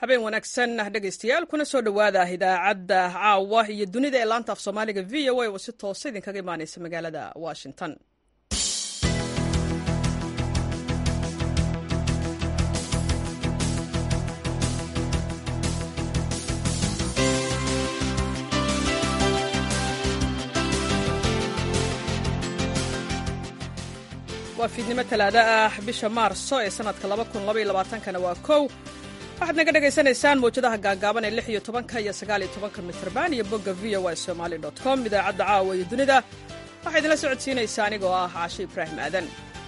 habeen wanaagsan dhegaystayaal kuna soo dhowaada idaacadda caawa iyo dunida ee laanta af soomaaliga v o a oo si toosa idinkaga imaanaysa magaalada washington. waa fiidnimo talaado ah bisha maarso ee sanadka 2022kana waa 1 waxaad naga dhagaysanaysaan mawjadaha gaagaaban ee 16 iyo 19 mitrban iyo bogga voasomali.com. idaacadda caawa iyo dunida waxaa idinla socodsiinaysaa anigoo ah Caashe Ibraahim Aadan.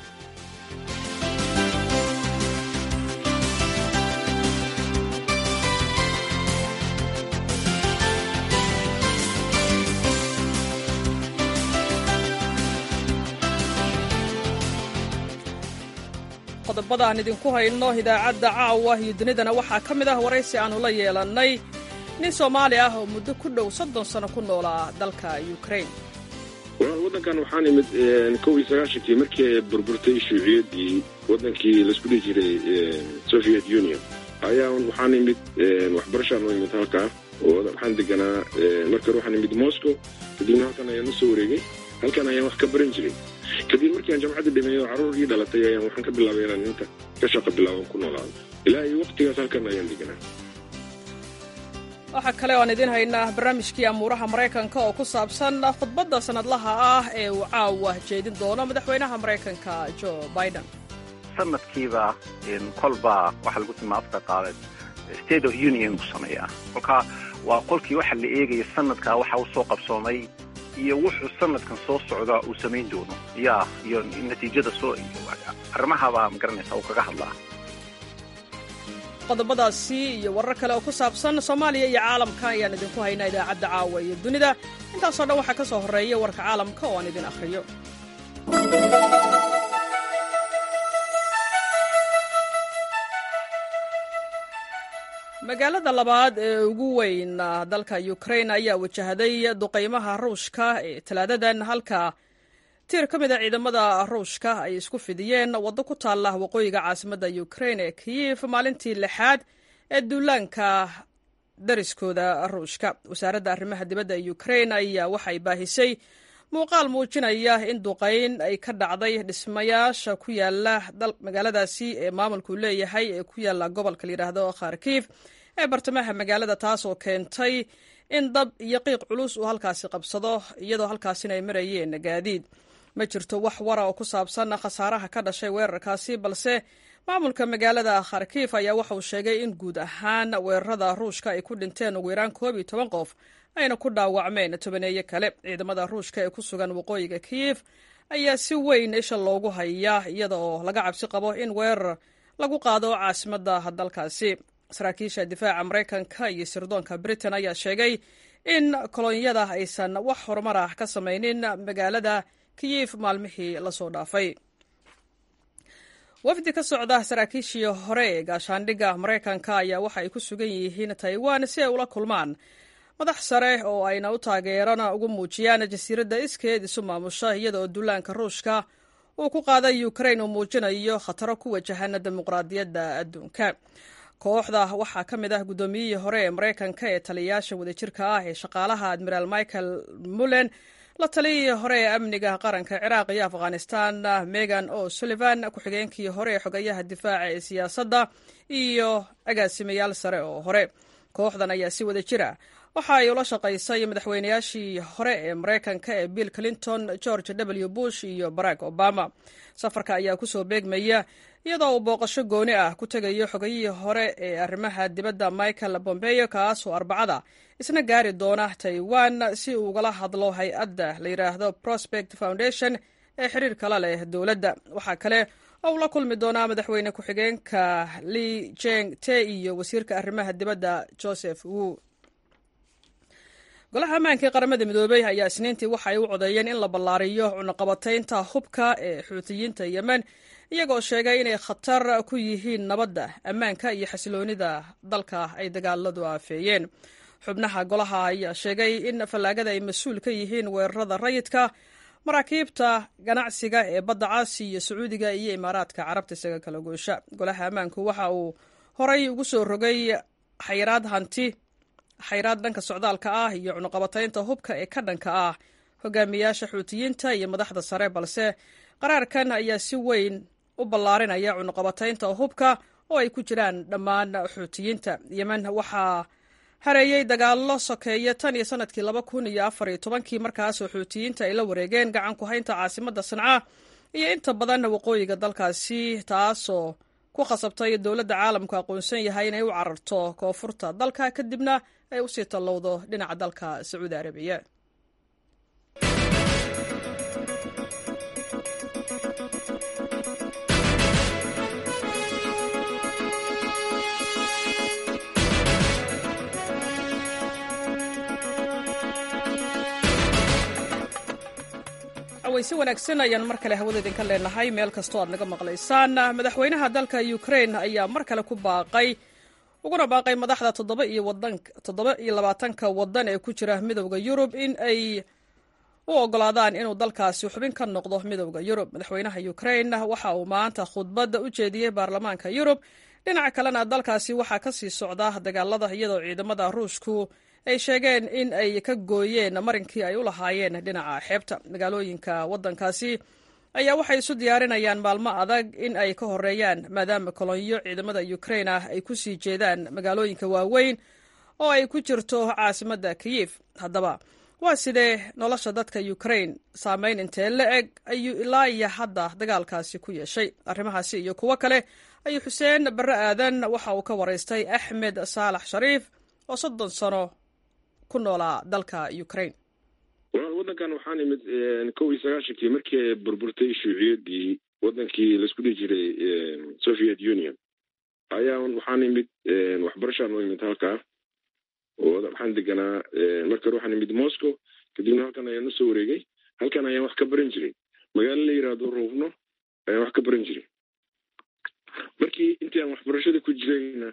qodobada aan idinku hayno idaacadda caawa iyo dunidana waxaa ka mid ah waraysi aanu la yeelannay nin Soomaali ah oo muddo ku dhow 30 sano ku noolaa dalka Ukraine. waddankan waxaan imid 1990 markii ay burburtay shuuciyaddii waddankii la isku dhihi jiray Soviet Union ayaa waxaan imid waxbarashaan oo imid halkaa oo waxaan deganaa markii waxaan imid Moscow kadibna halkan ayaan soo wareegay halkan ayaan wax ka baran jiray kadib markii aan jaamacadda dhameeyo carruur ii dhalatay ayaan waxaan ka bilaabay inaan inta ka shaqo bilaaban ku noolaado ilaa iyo waqtigaas halkan ayaan deganaa. waxaa kale oo aan idin haynaa barnaamijkii amuuraha Maraykanka oo ku saabsan khudbadda sanadlaha ah ee uu caawa jeedin doono madaxweynaha Maraykanka Joe Biden. sanadkiiba kolba waxa lagu timaafta qaaday State of Union ku sameeyaa kolka waa qolkii waxa la eegay sanadka waxa uu soo qabsoomay iyo wuxuu sanadkan soo socda uu sameyn doono iyo natiijada soo arrimaha baa magaranaysa oo kaga hadlaa. qodobadaasi iyo warar kale oo ku saabsan Soomaaliya iyo caalamka ayaan idinku haynaa idaacadda caawa iyo dunida. intaasoo dhan waxaa ka soo horeeya warka caalamka oo aan idin akhriyo. magaalada labaad ee ugu weyn dalka Ukraine ayaa wajahday duqeymaha Ruushka ee talaadadan halka tiir ka mid ah ciidamada Ruushka ay isku fidiyeen waddo ku taala waqooyiga caasimadda Ukraine ee Kyiv maalintii 6aad ee duulaanka dariskooda Ruushka. wasaaradda arrimaha dibadda ee Ukraine ayaa waxay baahisay muuqaal muujinaya in duqeyn ay ka dhacday dhismayaasha ku yaala magaaladaasi ee maamulku leeyahay ee ku yaala gobolka la yiraahdo Kharkiv ee bartamaha magaalada, taas oo keentay in dab iyo qiiq culus uu halkaasi qabsado iyadoo halkaasina ay marayeen gaadiid. ma jirto wax wara oo ku saabsan khasaaraha ka dhashay weerarkaasi, balse maamulka magaalada Kharkiv ayaa waxa uu sheegay in guud ahaan weerarada Ruushka ay ku dhinteen ugu yaraan 11 qof ayna ku dhaawacmeen 10 kale. ciidamada Ruushka ee ku sugan waqooyiga Kyiv ayaa si weyn isha loogu hayaa iyada oo laga cabsi qabo in weerar lagu qaado caasimadda dalkaasi. saraakiisha difaaca Maraykanka iyo sirdoonka Britain ayaa sheegay in kolonyada aysan wax horumar ah ka samaynin magaalada Kyiv maalmihii la soo dhaafay. wafdi ka socda saraakiishii hore ee gaashaandhigga Maraykanka ayaa waxa ay ku sugan yihiin Taiwan si ay ula kulmaan madax sare oo ayna u taageerana ugu muujiyaan jasiiradda iskeed isu maamusha iyada oo duulaanka Ruushka uu ku qaaday Ukraine uu muujinayo khataro ku wajahan dimuqraadiyadda adduunka. kooxda waxaa ka mid ah gudoomiyihii hore ee Maraykanka ee taliyayaasha wadajirka ah ee shaqaalaha Admiral Michael Mullen, la taliyihii hore ee amniga qaranka Ciraaq iyo Afghanistan Megan O'Sullivan, ku-xigeenkii hore ee xogayaha difaaca ee siyaasadda iyo agaasimayaal sare oo hore. kooxdan ayaa si wadajira waxa ay ula shaqaysay madaxweynayaashii hore ee Maraykanka ee Bill Clinton, George W. Bush iyo Barack Obama. safarka ayaa ku soo beegmaya iyadoo uu booqasho gooni ah ku tegayo xogayihii hore ee arrimaha dibadda Michael Pompeo, kaas oo Arbacada isna gaari doona Taiwan si uu ugala hadlo hay-adda la yiraahdo Prospect Foundation ee xiriirka la leh dowladda. waxaa kale oo uu la kulmi doonaa madaxweyne ku-xigeenka Li Cheng-te iyo wasiirka arrimaha dibadda Joseph Wu. golaha ammaanka ee qaramada midoobay ayaa isniintii waxa ay u codeeyeen in la ballaariyo cunaqabataynta hubka ee Xuutiyiinta Yemen, iyagoo sheegay inay khatar ku yihiin nabadda, ammaanka iyo xasiloonida dalka ay dagaaladu aafeeyeen. xubnaha golaha ayaa sheegay in fallaagada ay mas-uul ka yihiin weerarada rayidka, maraakiibta ganacsiga ee badda Cas iyo Sacuudiga iyo Imaaraadka Carabta isaga kala goosha. golaha ammaanku waxa uu horay ugu soo rogay xayiraad hanti, xayiraad dhanka socdaalka ah iyo cunuqabataynta hubka ee ka dhanka ah hogaamiyaasha xuutiyiinta iyo madaxda sare, balse qaraarkan ayaa si weyn u ballaarinaya cunuqabataynta hubka oo ay ku jiraan dhammaan xuutiyiinta. yemen waxaa hareeyey dagaallo sokeeye tan iyo sanadkii 2014 markaasoo xuutiyiinta ay la wareegeen gacan ku haynta caasimadda Sanca iyo inta badan waqooyiga dalkaasi, taasoo ku khasabtay dowladda caalamku aqoonsan yahay inay u cararto koonfurta dalka kadibna ay u sii tallowdo dhinaca dalka Sacuudi Arabiya. si wanaagsan ayaan mar kale hawada idinka leenahay meel kastoo aad naga maqlaysaan. madaxweynaha dalka Ukraine ayaa mar kale uguna baaqay madaxda 27 wadan ee ku jira midowda Yurub in ay u ogolaadaan inuu dalkaasi xubin ka noqdo midowda Yurub. madaxweynaha Ukraine waxa uu maanta khudbadda u jeediyey baarlamaanka Yurub. dhinaca kalena dalkaasi waxaa ka sii socda dagaalada iyadoo ciidamada Ruushku ay sheegeen in ay ka gooyeen marinkii ay u lahaayeen dhinaca xeebta. magaalooyinka waddankaasi ayaa waxay isu diyaarinayaan maalmo adag in ay ka horeeyaan maadaama kolonyo ciidamada Ukraine ah ay ku sii jeedaan magaalooyinka waaweyn oo ay ku jirto caasimadda Kyiv. haddaba waa sidee nolosha dadka Ukraine, saameyn intee la-eg ayuu ilaa iyo hadda dagaalkaasi ku yeeshay? arrimahaasi iyo kuwo kale ayuu Xuseen Barre Aadan waxa uu ka waraystay Axmed Saalax Shariif oo 30 sano ku noolaa dalka Ukraine. waddankan waxaan imid 1990 markii ay burburtay shuuciyaddii waddankii la isku dhihi jiray Soviet Union ayaa waxaan imid waxbarashaan u imid halkaa oo waxaan deganaa marka waxaan imid Moscow kadibna halkan ayaan usoo wareegay. halkan ayaan wax ka baran jiray magaalo la yiraahdo Rovno ayaan wax ka baran jiray. markii intii aan waxbarashada ku jirayna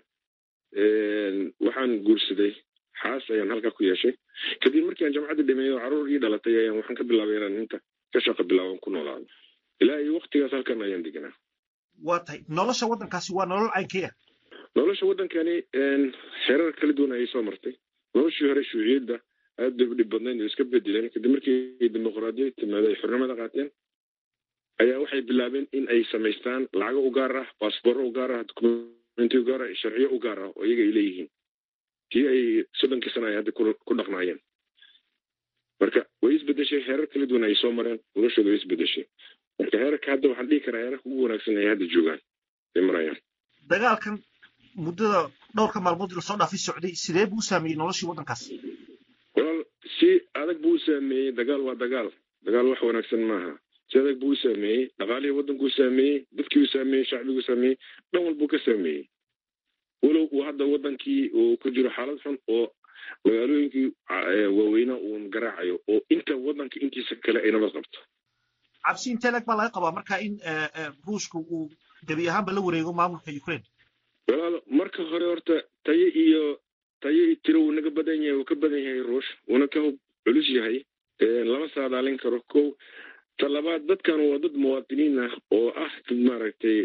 waxaan guursaday xaas ayaan halkaa ku yeeshay. kadib markii aan jamcadda dhameeyo caruur ii dhalatay ayaan waxaan ka bilaabay inaan inta ka shaqo bilaaban ku noolaado. ilaa iyo waqtigaas halkan ayaan deganaa. waa tahay nolosha waddankaasi waa nolol caynkee ah? nolosha waddankani xeerar kala duwan ayay soo martay. noloshii hore shuuciyadda aad bay u dhib badnayd oo iska bedeleen. kadib markii dimuqraadiyad timaada ay xornimada qaateen ayaa waxay bilaabeen in ay samaystaan lacago u gaar ah, baasboorro u gaar ah, dokumentiyo u gaar ah, sharciyo u gaar ah oo iyaga ay leeyihiin. kii ay 30 sano ay hadda ku dhaqnaayeen. marka way isbedeshay, heerar kala duwan ay soo mareen, noloshooda way isbedeshay. marka heerarka hadda waxaan dhihi karaa heerarka ugu wanaagsan ay hadda joogaan ay marayaan. dagaalkan muddada dhowrka maalmood lasoo dhaafay socday sidee buu u saameeyey noloshii waddankaas? walaal si adag buu u saameeyey. dagaal waa dagaal wax wanaagsan maaha. si adag buu u saameeyey. dhaqaalihii waddankuu saameeyey, dadkii uu saameeyey, shacbiguu saameeyey, dhan walbuu ka saameeyey. walow uu hadda waddankii uu ku jiro xaalad xun oo magaalooyinkii waaweyna uun garaacayo oo inta waddanka intiisa kale ay nabad qabto. cabsi intee leeg baa laga qabaa marka in ruushku uu gebi ahaanba la wareego maamulka Ukraine? walaal marka hore horta tayo iyo tiro uu naga badan yahay, uu ka badan yahay ruush, uuna ka culus yahay. lama saadaalin karo. kow talabaad dadkan waa dad muwaadiniin ah oo ah dad maaragtay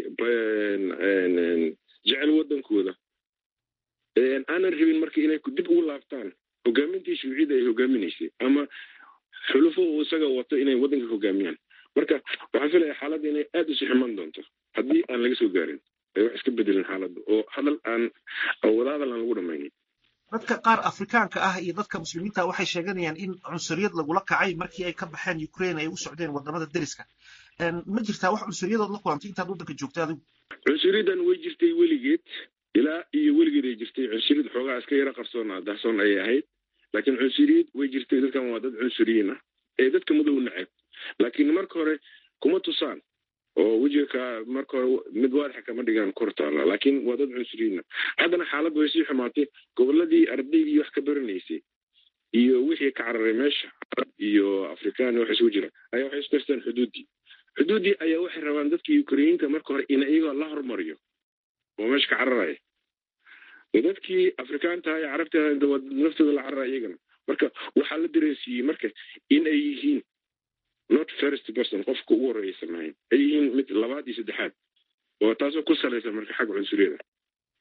jecel waddankooda. aanan rabin marka inay dib ugu laabtaan hogaamintii shuuciyadda ay hogaaminaysay ama xulufo uu isaga wato inay waddanka hogaamiyaan. marka waxaan filaya xaaladda inay aad isu ximan doonto haddii aan laga soo gaarin ay wax iska bedelin xaaladda oo wadaadal aan lagu dhamaynin. dadka qaar Afrikaanka ah iyo dadka muslimiinta waxay sheeganayaan in cunsuriyad lagula kacay markii ay ka baxeen Ukraine ay u socdeen wadamada deriska. ma jirtaa wax cunsuriyadood la kulantay intaad waddanka joogtay adigu? cunsuriyadan way jirtay weligeed, ilaa iyo weligeed ay jirtay. cunsuriyad xoogaa iska yara qarsoon ayay ahayd, laakiin cunsuriyad way jirtay. dadkan waa dad cunsuriyiin ah ee dadka madow nacab, laakiin marka hore kuma tusaan oo wejiga marka hore mid waadaxa kama dhigaan kor taala, laakiin waa dad cunsuriyiin. haddana xaaladdu way sii xumaatay. gobolladii ardaydii wax ka baranaysay iyo wixii ka cararay meesha arab iyo afrikaan wax isugu jira ayaa waxay isku haystaan xuduuddii ayaa waxay rabaan dadkii Ukrainiinta marka hore in iyagoo la hormariyo oo meesha ka cararaya. dadkii afrikaanta iyo carabta naftooda la cararaya iyagana. marka waxaa la dareensiiyey marka in ay yihiin not first person, qofka ugu horeeya samayn, ay yihiin mid labaad iyo saddexaad, oo taasoo ku salaysan marka xagga cunsuriyada.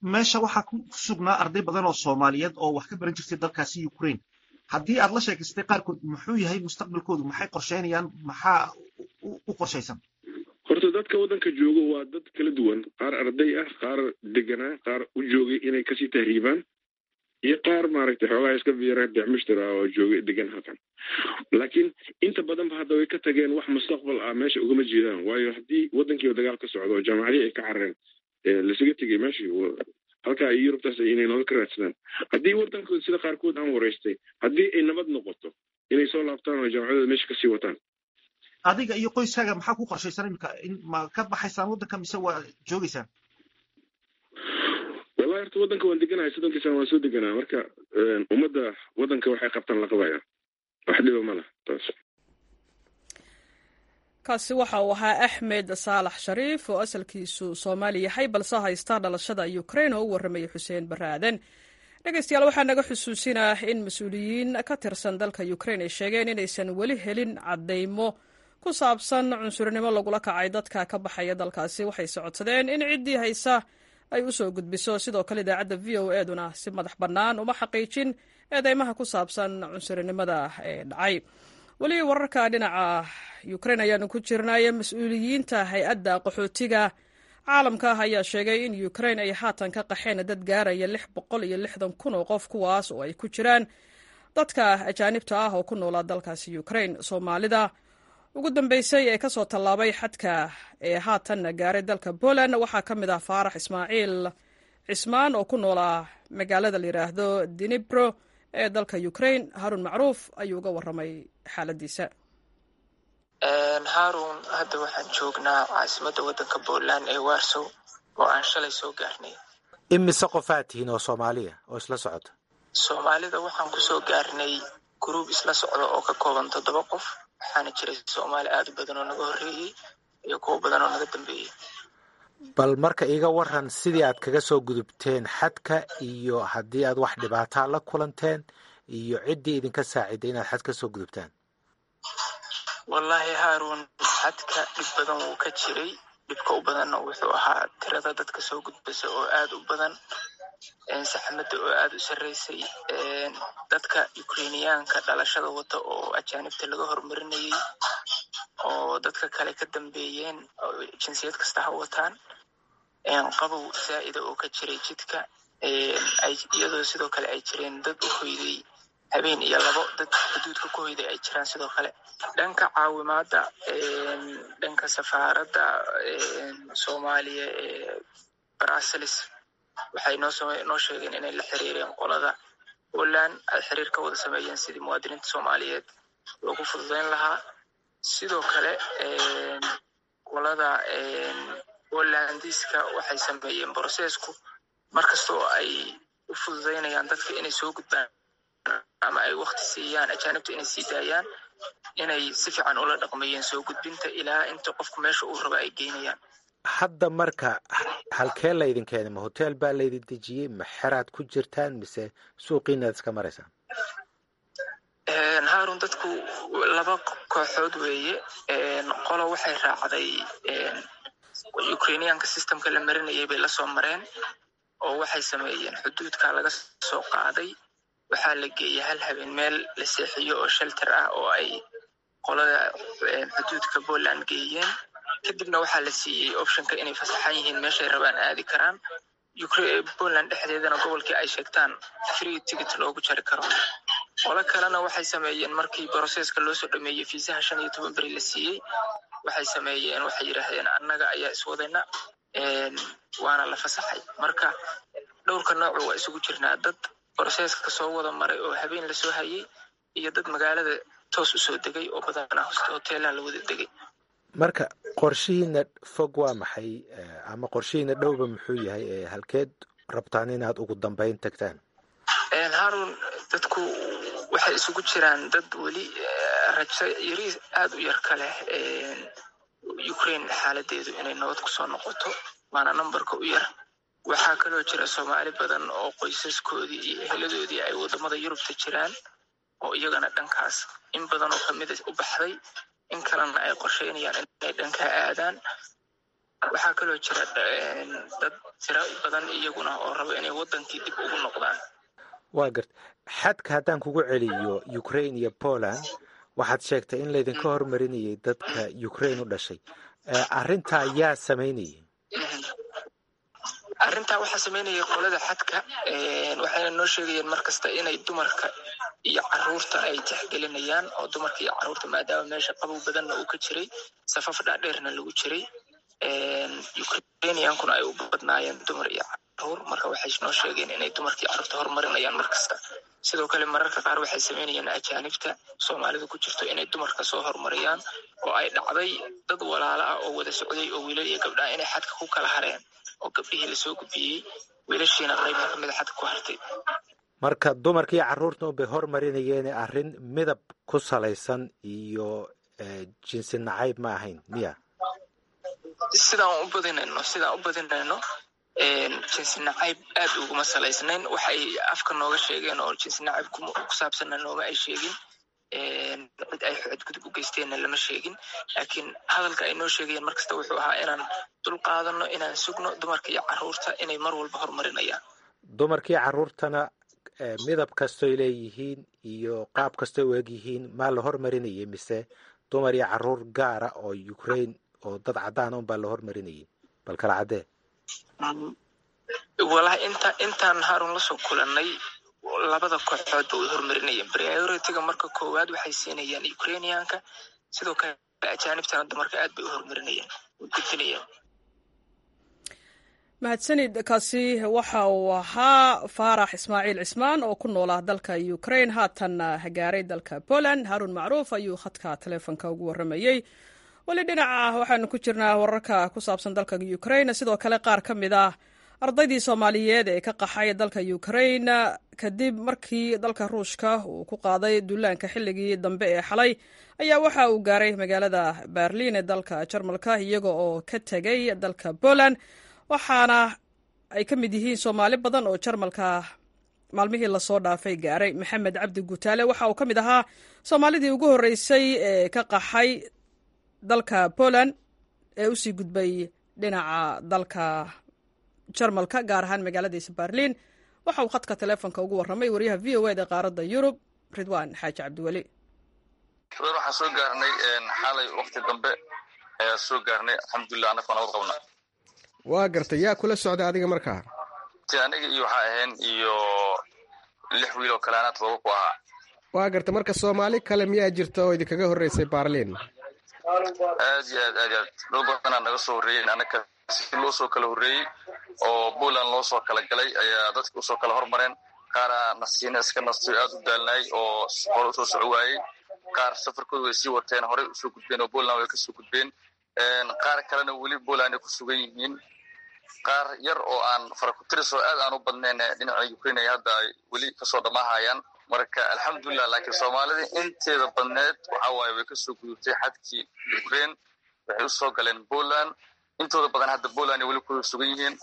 meesha waxaa ku sugnaa arday badan oo soomaaliyeed oo wax ka baran jirtay dalkaasi Ukraine haddii aad la sheekaystay qaarkood muxuu yahay mustaqbalkoodu maxay qorsheynayaan maxaa u qorshaysan horta dadka waddanka jooga waa dad kala duwan qaar arday ah qaar deganaa qaar u joogay inay kasii tahriibaan iyo qaar maaragtay xoogaa iska biiraan dicmishtira oo joogay degan halkan laakiin inta badanba hadda way ka tageen wax mustaqbal ah meesha ugama jeedaan waayo haddii waddankii dagaal ka socdo oo jaamacadii ay ka carareen lasaga tegay meeshii halkaa iyo yurubtaas inay nolol ka raadsadaan haddii waddankooda sida qaarkood aan waraystay haddii ay nabad noqoto inay soo laabtaan oo jaamacadooda meesha kasii wataan adiga iyo qoyskaaga maxaa ku qorshaysan imika ma ka baxaysaan waddanka mise waa joogaysaan wallahi horta waddanka waan deganahay soddonkiisa waan soo deganaa marka ummadda waddanka waxay qabtaan la qabayaan wax dhiba ma lah taas kaasi waxa uu ahaa axmed saalax shariif oo asalkiisu soomaali yahay balse haysta dhalashada Ukraine oo u warramay Xuseen Baraaden dhegeystayaal waxaa naga xusuusinaa in mas'uuliyiin ka tirsan dalka Ukraine ay sheegeen inaysan weli helin cadeymo ku saabsan cunsurnimo lagula kacay dadka ka baxaya dalkaasi waxay socodsadeen in ciddii haysa ay u soo gudbiso sidoo kale idaacadda VOA-duna si madax bannaan uma xaqiijin eedeymaha ku saabsan cunsurnimada ee dhacay weli wararka dhinaca Ukraine ayaanu ku jirnay mas'uuliyiinta hay-adda qaxootiga caalamka ayaa sheegay in Ukraine ay haatan ka qaxeen dad gaaraya 660,000 oo qof kuwaas oo ay ku jiraan dadka ajaanibta ah oo ku noolaa dalkaasi Ukraine Soomaalida ugu dambeysay ee kasoo tallaabay xadka ee haatan gaaray dalka Poland waxaa ka mid ah Faarax Ismaaciil Cismaan oo ku noolaa magaalada la yiraahdo Dnipro ee dalka Ukraine Harun Macruuf ayuu uga warramay xaaladiisa Harun hadda waxaan joognaa caasimadda waddanka Poland ee Warsaw oo aan shalay soo gaarnay imise qofaad tihiin oo Soomaaliya oo isla socota Soomaalida waxaan ku soo gaarnay group isla socda oo ka kooban 7 qof waxaana jiray Soomaali aad u badan oo naga horreeyay iyo kuwa badan oo naga dambeeyay bal marka iga waran sidii aad kaga soo gudubteen xadka iyo haddii aad wax dhibaato la kulanteen iyo ciddii idinka saaciday inaad xad ka soo gudubtaan wallahi Harun xadka dhib badan wuu ka jiray dhibka u badanna wuxuu ahaa tirada dadka soo gudbasa oo aad u badan saxmadda oo aad u sareysay dadka Ukrainiyaanka dhalashada wata oo ajaanibta laga hormarinayay oo dadka kale ka dambeeyeen oo jinsiyad kasta ha wataan qabow saa'ida oo ka jiray jidka ay iyadoo sidoo kale ay jireen dad u hoyday habeen iyo labo dad xuduudka ku hoyday ay jiraan sidoo kale dhanka caawimaada dhanka safaaradda Soomaaliya ee Brussels waxay noo sheegeen inay la xiriireen qolada Poland ay xiriir ka wada sameeyeen sidii muwaadiniinta Soomaaliyeed loogu fududeyn lahaa sidoo kale qolada Polandiska waxay sameeyeen processku markastoo ay u fududeynayaan dadka inay soo gudbaan ama ay waqti siiyaan ajaanibta inay sii daayaan inay si fiican ula dhaqmayeen soo gudbinta ilaa inta qofku meesha uu rabo ay geynayaan hadda marka halkee la idin keenay ma hotel baa la idin dejiyey ma xeraad ku jirtaan mise suuqiinaad iska maraysaan Harun dadku laba kooxood weeye qolo waxay raacday Ukrainiyaanka systemka la marinayay bay la soo mareen oo waxay sameeyeen xuduudka laga soo qaaday waxaa la geeyay hal habeen meel la seexiyo oo shelter ah oo ay qolada xuduudka Poland geeyeen kadibna waxaa la siiyey optionka inay fasaxan yihiin meeshay rabaan aadi karaan Poland dhexdeedana gobolkii ay sheegtaan free ticket loogu jari karo qola kalena waxay sameeyeen markii processka loo soo dhameeyay fiisaha 15 bari la siiyey waxay sameeyeen waxay yiraahdeen annaga ayaa iswadayna waana la fasaxay marka dhowrka nooc waa isugu jirnaa dad processka soo wada maray oo habeen la soo hayay iyo dad magaalada toos u soo degay oo badanaa hoteelaha la wada degay marka qorshihiina fog waa maxay ama qorshihiina dhowba muxuu yahay halkeed rabtaan inaad ugu dambeyn tagtaan Harun dadku waxay isugu jiraan dad weli rajo yari aad u yar kale Ukraine xaaladeedu inay nabad ku soo noqoto waana numberka u yar waxaa kaloo jira Soomaali badan oo qoysaskoodii iyo eheladoodii ay wadamada Yurubta jiraan oo iyagana dhankaas in badan oo kamid u baxday in kalena ay qorsheynayaan inay dhanka aadaan waxaa kaloo jira dad tiro badan iyaguna oo rabo inay wadankii dib ugu noqdaan. waa garta xadka haddaan kugu celiyo Ukraine iyo Poland waxaad sheegtay in laydinka hormarinayay dadka Ukraine u dhashay. Arrintaa yaa samaynayay? Arrintaa waxaa samaynayay qolada xadka, waxayna noo sheegayeen markasta inay dumarka iyo caruurta ay tixgelinayaan, oo dumarka iyo caruurta maadaama meesha qabow badanna uu ka jiray, safaf dhaadheerna lagu jiray, Ukrainiankuna ay u badnaayeen dumar iyo caruur, marka waxay noo sheegeen inay dumarka iyo caruurta horumarinayaan markasta. sidoo kale mararka qaar waxay sameynayaan ajaanibta Soomaalidu ku jirto inay dumarka soo horumariyaan, oo ay dhacday dad walaalo ah oo wada socday oo wiilal iyo gabdho inay xadka ku kala hareen, oo gabdhihii la soo gudbiyey, wiilashiina qayb ka mid ah xadka ku hartay. marka dumarka iyo caruurta bay horumarinayeen arrin midab ku salaysan iyo jinsi nacayb ma ahayn miya? sidaan u badinayno jinsi nacayb aad uguma salaysnayn. waxay afka nooga sheegeen oo jinsi nacayb ku saabsanna nooma ay sheegin, cid ay xadgudub u geysteenna lama sheegin, laakiin hadalka ay noo sheegayeen markasta wuxuu ahaa inaan dul qaadano, inaan sugno dumarka iyo caruurta inay mar walba horumarinayaan. dumarka iyo caruurtana midab kastoy leeyihiin iyo qaab kastoy u egyihiin maa la hormarinayay, mise dumar iyo caruur gaara oo Ukraine oo dad cadaan un baa la hormarinayay? bal kala caddee. walahi intaan Harun la soo kulanay labada kooxood way horumarinayeen. priority-ga marka koowaad waxay siinayaan Ukrainianka, sidoo kale ajaanibtana dumarka aad bay u horumarinayeen, u gudbinayeen. mahadsanid. kaasi waxa uu ahaa Faarax Ismaaciil Cismaan oo ku noolaa dalka Ukraine, haatanna gaaray dalka Poland. Harun Macruuf ayuu khadka taleefanka ugu waramayey. wali dhinaca waxaanu ku jirnaa wararka ku saabsan dalka Ukraine. sidoo kale qaar ka mid ah ardaydii Soomaaliyeed ee ka qaxay dalka Ukraine kadib markii dalka Ruushka uu ku qaaday duulaanka xilligii dambe ee xalay ayaa waxa uu gaaray magaalada Berlin ee dalka Jarmalka iyaga oo ka tegay dalka Poland, waxaana ay ka mid yihiin Soomaali badan oo Jarmalka maalmihii lasoo dhaafay gaaray. Maxamed Cabdi Gutaale waxa uu ka mid ahaa Soomaalidii ugu horeysay ee ka qaxay dalka Poland ee u sii gudbay dhinaca dalka Jarmalka, gaar ahaan magaaladiisa Berlin. waxa uu khadka taleefanka ugu warramay wariyaha VOA da qaaradda Yurub Ridwaan Xaaji Cabdiweli. waxaan soo gaarnay xalay waqti dambe ayaa soo gaarnay, alxamdulilah anagoo nabad qabna. waa gartay, yaa kula socda adiga markaa? aniga iyo waxaa ahayn iyo 6 wiil oo kale anaa 7 ku ahaa. waa gartay, marka Soomaali kale miyaa jirta oo idinkaga horreysay Berlin? aad iyo aad dad badanaa naga soo horreeyeen, anaga si loo soo kala horreeyey oo Poland loo soo kala galay ayaa dadka usoo kala hormareen. qaara nasiina iska nastay aad u daalnay oo hore usoo soco waayey, qaar safarkooda way sii wateen, horey usoo gudbeen oo Poland way kasoo gudbeen, qaar kalena weli Poland ay ku sugan yihiin, qaar yar oo aan faraku-tiris oo aad aan u badnayn dhinaca Ukraine hadda ay weli kasoo dhammaahayaan. marka alxamdulilah, laakiin Soomaalida inteeda badneed waxaa waaye way kasoo gudubtay xadkii Ukraine, waxay usoo galeen Poland. intooda badan hadda Poland ay weli ku sugan yihiin,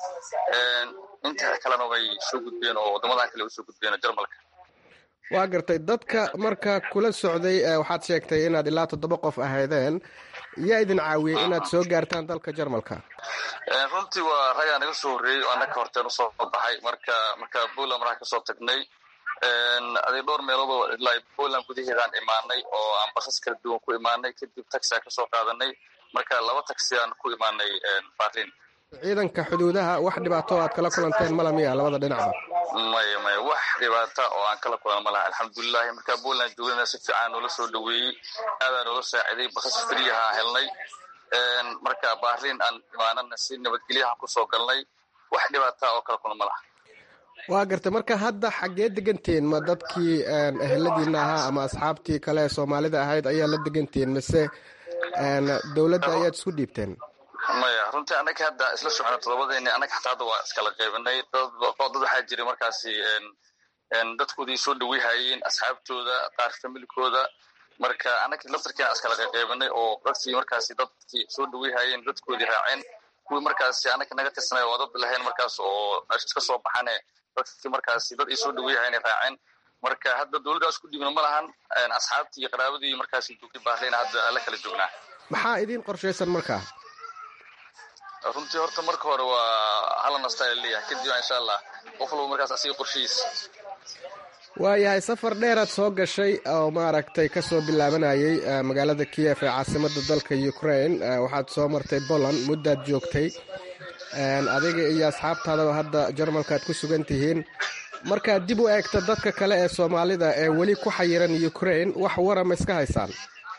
inta kalena way soo gudbeen oo waddamadan kale usoo gudbeen Jarmalka. waa gartay, dadka marka kula socday waxaad sheegtay inaad ilaa 7 qof ahaydeen. yaa idin caawiyey inaad soo gaartaan dalka Jarmalka? runtii waa ragaa naga soo horreeyey oo annaga horteen usoo baxay. marka Poland markaa kasoo tagnay, aday dhowr meelood oo ilaa Poland gudaheedaan imaanay oo aan basas kala duwan ku imaanay, kadib taxi aan kasoo qaadanay, marka 2 taxi aan ku imaanay Berlin. ciidanka xuduudaha wax dhibaato aad kala kulanteen mala miya labada dhinacba? maya wax dhibaata oo aan kala kulan ma laha, alxamdulilah. marka Poland joogana si fiican noola soo dhaweeyey, aadaan noola saaciday, basas friyaha helnay. marka Berlin aan imaanana si nabadgelyaha kusoo galnay, wax dhibaata oo kala kulan ma laha. waa gartay, marka hadda xaggee degantiin? ma dadkii eheladiina ahaa ama asxaabtii kale ee Soomaalida ahayd ayaa la degantiin, mise dowladda ayaad isku dhiibteen? maya, runtii anaga hadda isla socona 7deeni, anaga xataa hadda waa iskala qaybinay. dad waxaa jiray markaasi dadkoodii soo dhaweyhayeen, asxaabtooda, qaar familikooda. marka anaga laftarkiina iskala qaybinay oo dadkii markaasi dadkii soo dhaweyhayeen dadkoodii raaceen, kuwii markaasi anaga naga tirsanay waa dad lahayn markaas oo iska soo baxane dadkii markaasi dad ay soo dhaweyhayeen raaceen. marka hadda dowladda isku dhiibna ma lahan, asxaabtii iyo qaraabadii markaasi joogtay Berlin hadda la kala joognaa. maxaa idin qorshaysan markaa? runtii horta marka hore waa hala nastaa leeyahay kadib insha allah qof walba markaas asiga qorshihiisa. waayahay safar dheeraad soo gashay oo maaragtay kasoo bilaabanayay magaalada Kiev ee caasimada dalka Ukraine. waxaad soo martay Poland muddaad joogtay, adiga iyo asxaabtaadaba hadda Jarmalkaad ku sugan tihiin. markaad dib u eegto dadka kale ee Soomaalida ee weli ku xayiran Ukraine, wax warama iska haysaan?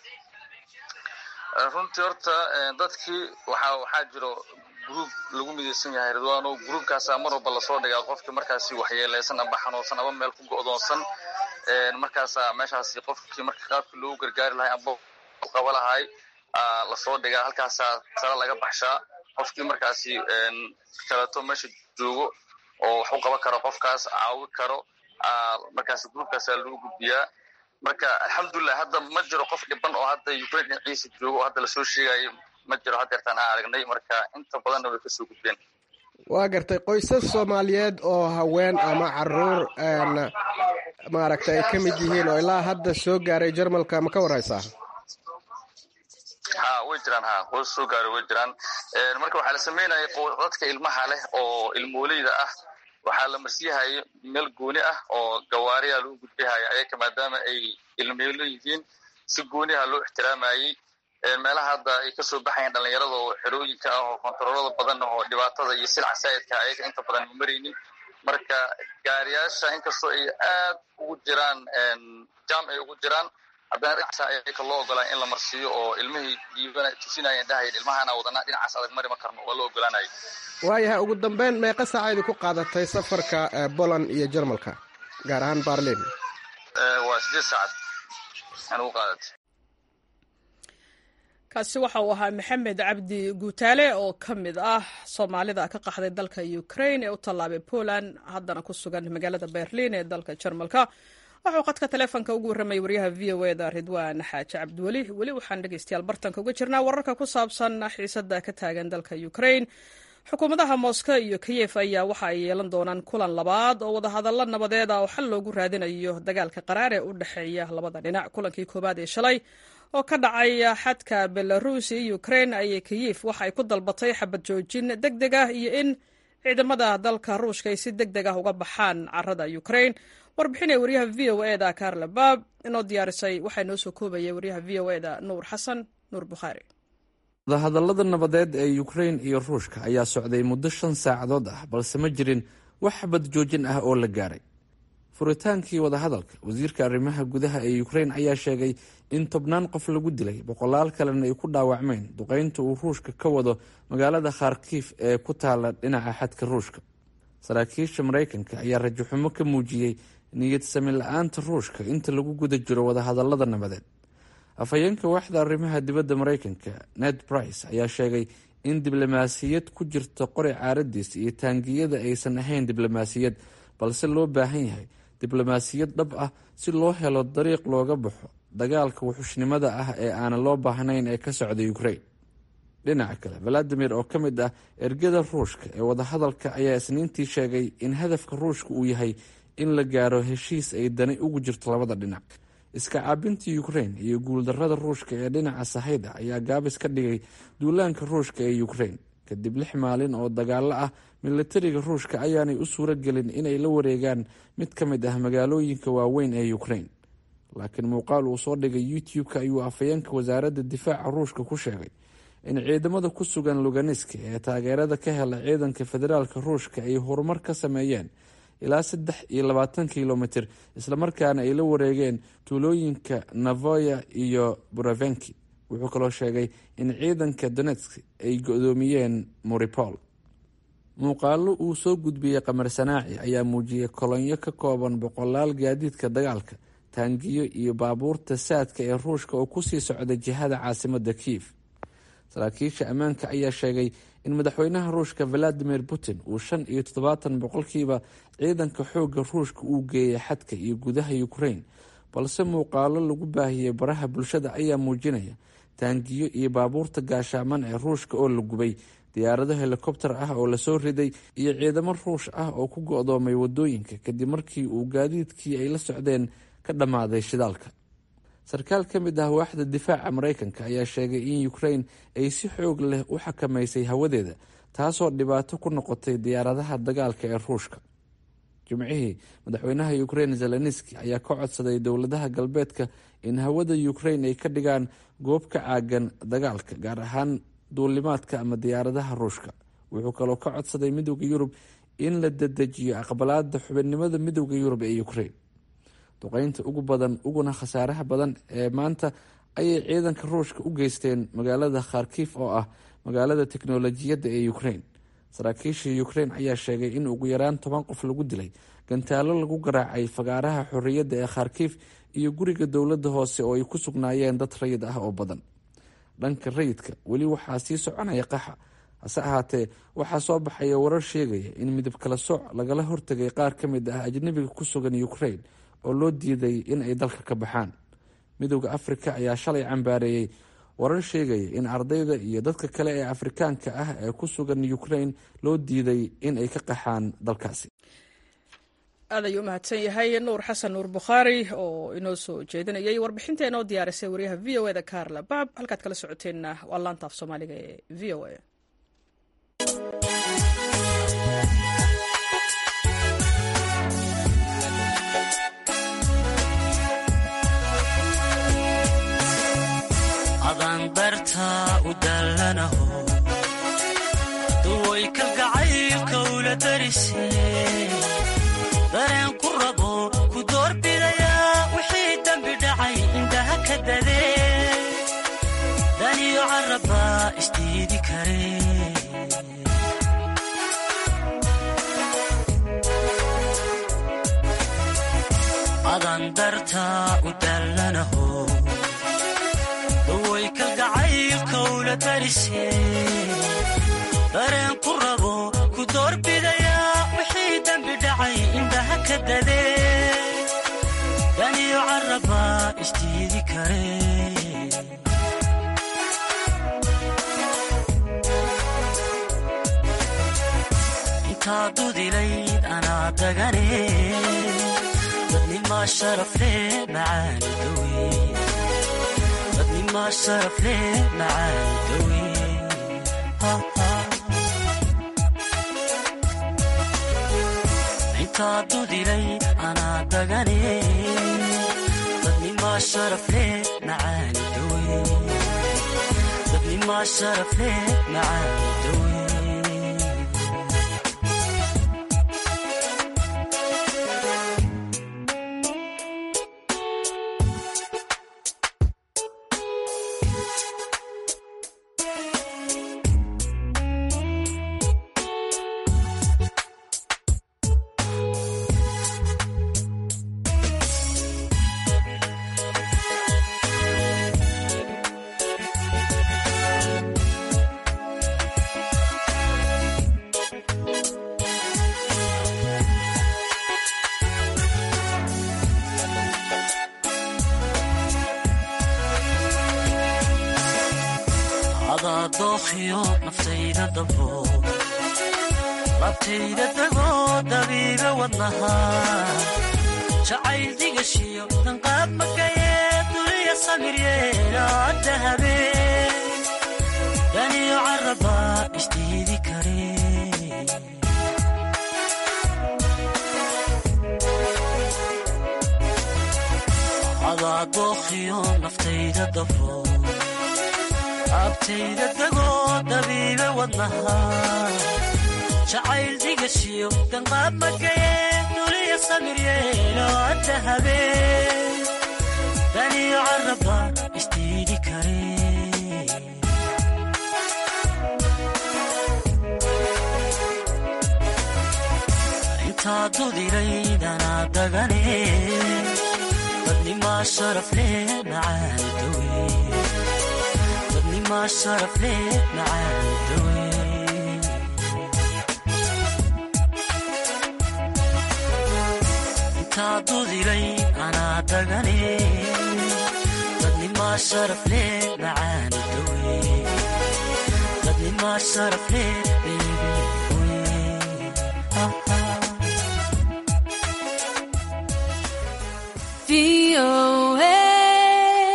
runtii horta dadkii waxaa jiro group lagu midaysan yahay Ridwaano. groupkaas mar walba la soo dhigaa qofkii markaasi waxyeeleysan aba xanuunsan aba meel ku go'doonsan, markaas meeshaasi qofkii marka qaabkii loogu gargaari lahay aba qaba lahay la soo dhigaa. halkaas sala laga baxshaa qofkii markaasi kalato meesha joogo oo wax u qaban karo qofkaas caawi karo, markaas groupkaas lagu gudbiyaa. marka alxamdulillah hadda ma jiro qof dhiban oo hadda Ukraine ciise joogo oo hadda la soo sheegayo ma jiro hadda aan aragnay. marka inta badan way ka soo gudbeen. waa gartay qoysas Soomaaliyeed oo haween ama caruur maaragtay ay ka mid yihiin oo ilaa hadda soo gaaray Jarmalka ma ka warhaysaa? way jiraan qoys soo gaaray way jiraan. marka waxaa la sameynayay dadka ilmaha leh oo ilmooleyda ah waxaa la marsiyahay meel gooni ah oo gawaariya lagu gudbihaya ayaga maadaama ay ilmeelo yihiin si gooni ah loo ixtiraamayay. meelaha hadda ay ka soo baxayaan dhalinyarada oo xerooyinka ah oo kontaroolada badan oo dhibaatada iyo silca saayidka ayaga inta badan ma maraynin. marka gaariyaasha inkastoo ay aad ugu jiraan jam ay ugu jiraan haddana dhinacaas ayaga loo ogolaa in la marsiiyo oo ilmihii dhiibana tusinayeen dhahayeen ilmahana wadana dhinacaas adag mari ma karno waa loo ogolaanayay. waayahay ugu dambeyn meeqa saacaydu ku qaadatay safarka Poland iyo Jarmalka gaar ahaan Berlin? waa 8 saacad aan u qaadatay. kaasi waxa uu ahaa Maxamed Cabdi Guutaale oo ka mid ah Soomaalida ka qaxday dalka Ukraine ee u tallaabay Poland haddana ku sugan magaalada Berlin ee dalka Jarmalka. wuxuu qadka taleefanka ugu warramay wariyaha VOA-da Ridwaan Xaaji Cabdiweli. weli waxaan dhegeystayaal bartanka uga jirnaa wararka ku saabsan xiisadda ka taagan dalka Ukraine. xukuumadaha Moscow iyo Kiev ayaa waxa ay yeelan doonaan kulan labaad oo wadahadallo nabadeed ah oo xal loogu raadinayo dagaalka qaraar ee u dhexeeya labada dhinac. kulankii koowaad ee shalay oo ka dhacay xadka Belarus iyo Ukraine ayay Kiev waxa ay ku dalbatay xabad joojin degdeg ah iyo in ciidamada dalka Ruushka ay si degdeg ah uga baxaan carrada Ukraine. warbixin ee wariyaha VOA-da Karla Baab inoo diyaarisay waxaa noo soo koobaya wariyaha VOA-da Nuur Xasan Nuur Bukhaari. wadahadallada nabadeed ee Ukraine iyo Ruushka ayaa socday muddo 5 saacadood ah balse ma jirin wax xabad joojin ah oo la gaaray. furitaankii wadahadalka wasiirka arrimaha gudaha ee Ukraine ayaa sheegay in 10 qof lagu dilay, boqolaal kalena ay ku dhaawacmeen duqeynta uu Ruushka ka wado magaalada Kharkiv ee ku taala dhinaca xadka Ruushka. saraakiisha Mareykanka ayaa rajo xumo ka muujiyay niyad sami la'aanta Ruushka inta lagu guda jiro wadahadallada nabadeed. afhayeenka waaxda arrimaha dibadda Mareykanka Ned Price ayaa sheegay in diblomaasiyad ku jirta qori caaradiis iyo taangiyada aysan ahayn diblomaasiyad balse loo baahan yahay diblomaasiyad dhab ah si loo helo dariiq looga baxo dagaalka wuxuushnimada ah ee aanan loo baahnayn ee ka socda Ukraine. dhinaca kale Vladimir oo ka mid ah ergada Ruushka ee wadahadalka ayaa isniintii sheegay in hadafka Ruushka uu yahay in la gaaro heshiis ay dani ugu jirto labada dhinac. iska caabinta Ukraine iyo guuldarrada Ruushka ee dhinaca sahayda ayaa gaabis ka dhigay duulaanka Ruushka ee Ukraine. kadib 6 maalin oo dagaalo ah militariga Ruushka ayaanay u suuro gelin inay la wareegaan mid ka mid ah magaalooyinka waaweyn ee Ukraine. laakiin muuqaal uu soo dhigay YouTube-ka ayuu afhayeenka wasaaradda difaaca Ruushka ku sheegay in ciidamada ku sugan Lugansk ee taageerada ka hela ciidanka federaalka Ruushka ay horumar ka sameeyeen ilaa 23 kilomitir isla markaana ay la wareegeen tuulooyinka Navoya iyo Buravenki. wuxuu kaloo sheegay in ciidanka Donetsk ay go'doomiyeen Mariupol. muuqaalo uu soo gudbiyey Qamar Sanaaci ayaa muujiyay kolonyo ka kooban boqolaal gaadiidka dagaalka, taangiyo iyo baabuurta saadka ee Ruushka oo ku sii socda jihada caasimadda Kiev. saraakiisha ammaanka ayaa sheegay in madaxweynaha Ruushka Vladimir Putin uu 75% ciidanka xoogga Ruushka uu geeyay xadka iyo gudaha Ukraine, balse muuqaalo lagu baahiyey baraha bulshada ayaa muujinaya taangiyo iyo baabuurta gaashaaman ee Ruushka oo la gubay, diyaarado helikobtar ah oo lasoo riday iyo ciidamo Ruush ah oo ku go'doomay wadooyinka kadib markii uu gaadiidkii ay la socdeen ka dhammaaday shidaalka. sarkaal ka mid ah waaxda difaaca maraykanka ayaa sheegay in ukraine ay si xoog leh u xakamaysay hawadeeda, taasoo dhibaato ku noqotay diyaaradaha dagaalka ee ruushka. jimcihii madaxweynaha ukraine zelenski ayaa ka codsaday dowladaha galbeedka in hawada ukraine ay ka dhigaan goob ka caagan dagaalka, gaar ahaan duulimaadka ama diyaaradaha ruushka. wuxuu kaloo ka codsaday midowda yurub in la dedejiyo aqbalaada xubinnimada midowda yurub ee ukraine. duqeynta ugu badan uguna khasaaraha badan ee maanta ayay ciidanka ruushka u geysteen magaalada kharkif oo ah magaalada teknolojiyadda ee ukraine. saraakiisha ukraine ayaa sheegay in ugu yaraan 10 qof lagu dilay gantaalo lagu garaacay fagaaraha xorriyadda ee kharkif iyo guriga dowladda hoose oo ay ku sugnaayeen dad rayid ah oo badan. dhanka rayidka weli waxaa sii soconaya qaxa, hase ahaatee waxaa soo baxaya warar sheegaya in midab kala sooc lagala hortagay qaar ka mid ah ajnabiga ku sugan ukraine oo loo diiday in ay dalka ka baxaan. midowda afrika ayaa shalay cambaareeyey warar sheegaya in ardayda iyo dadka kale ee afrikaanka ah ee ku sugan ukraine loo diiday in ay ka qaxaan dalkaasi. aad ayuu u mahadsan yahay nuur xasan nuur bukhaari oo inoo soo jeedinayay warbixinta inoo diyaarisay wariyaha v o eda carla bab. halkaad kala socoteenna waa laanta af soomaaliga ee v o a. adandarta u dallanaho duway ka gacaylka ula darise dareen ku rabo ku doorbidaya wixii dambi dhacay indhaha ka dade daniyo caraba isdiidi kare adandarta u dallanaho way ka gacaylka ula darise dareen ku rabo ku doorbidaya wixii dambi dhacay indhaha ka dade daniyo caraba isdiidi kare intaa dudilayd anaa dagane dadnimaa sharafle macaani dawe ما شرف ليه معاي دوي انت عدودي لي انا دقاني ضدني ما شرف ليه معاي دوي ضدني ما شرف ليه معاي دوي dookhiyo naftayda dabo labtayda dago dabiiba wadnaha jacayl digashiyo danqaab makaye duliya samiryeela dahabe daniyo caraba isdiidi kare adaa dookhiyo naftayda dabo abtayda dago dabiiba wadnaha jacayl digashiyo danqaab makaye duliya samiryeelo dahabe daniyo caraba isdiidi kare intaa dudilaydana dagane dadnimaa sharaf leh macaani dawe ما شرف ليه معاي دوي انت عدودي لي انا دقاني ضدني ما شرف ليه معاني دوي ضدني ما شرف ليه بيبي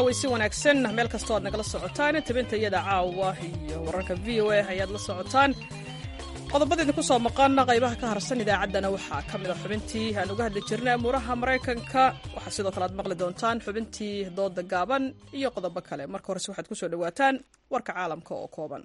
cawaysi wanaagsan meel kastoo aad nagala socotaan tabinta iyada caawa iyo wararka v o a ayaad la socotaan. qodobada idinku soo maqan qaybaha ka harsan idaacaddana waxaa ka mid a xubintii aan uga hadli jirnay amuuraha maraykanka. waxaa sidoo kale aad maqli doontaan xubintii dooda gaaban iyo qodobo kale. marka horese waxaad ku soo dhowaataan warka caalamka oo kooban.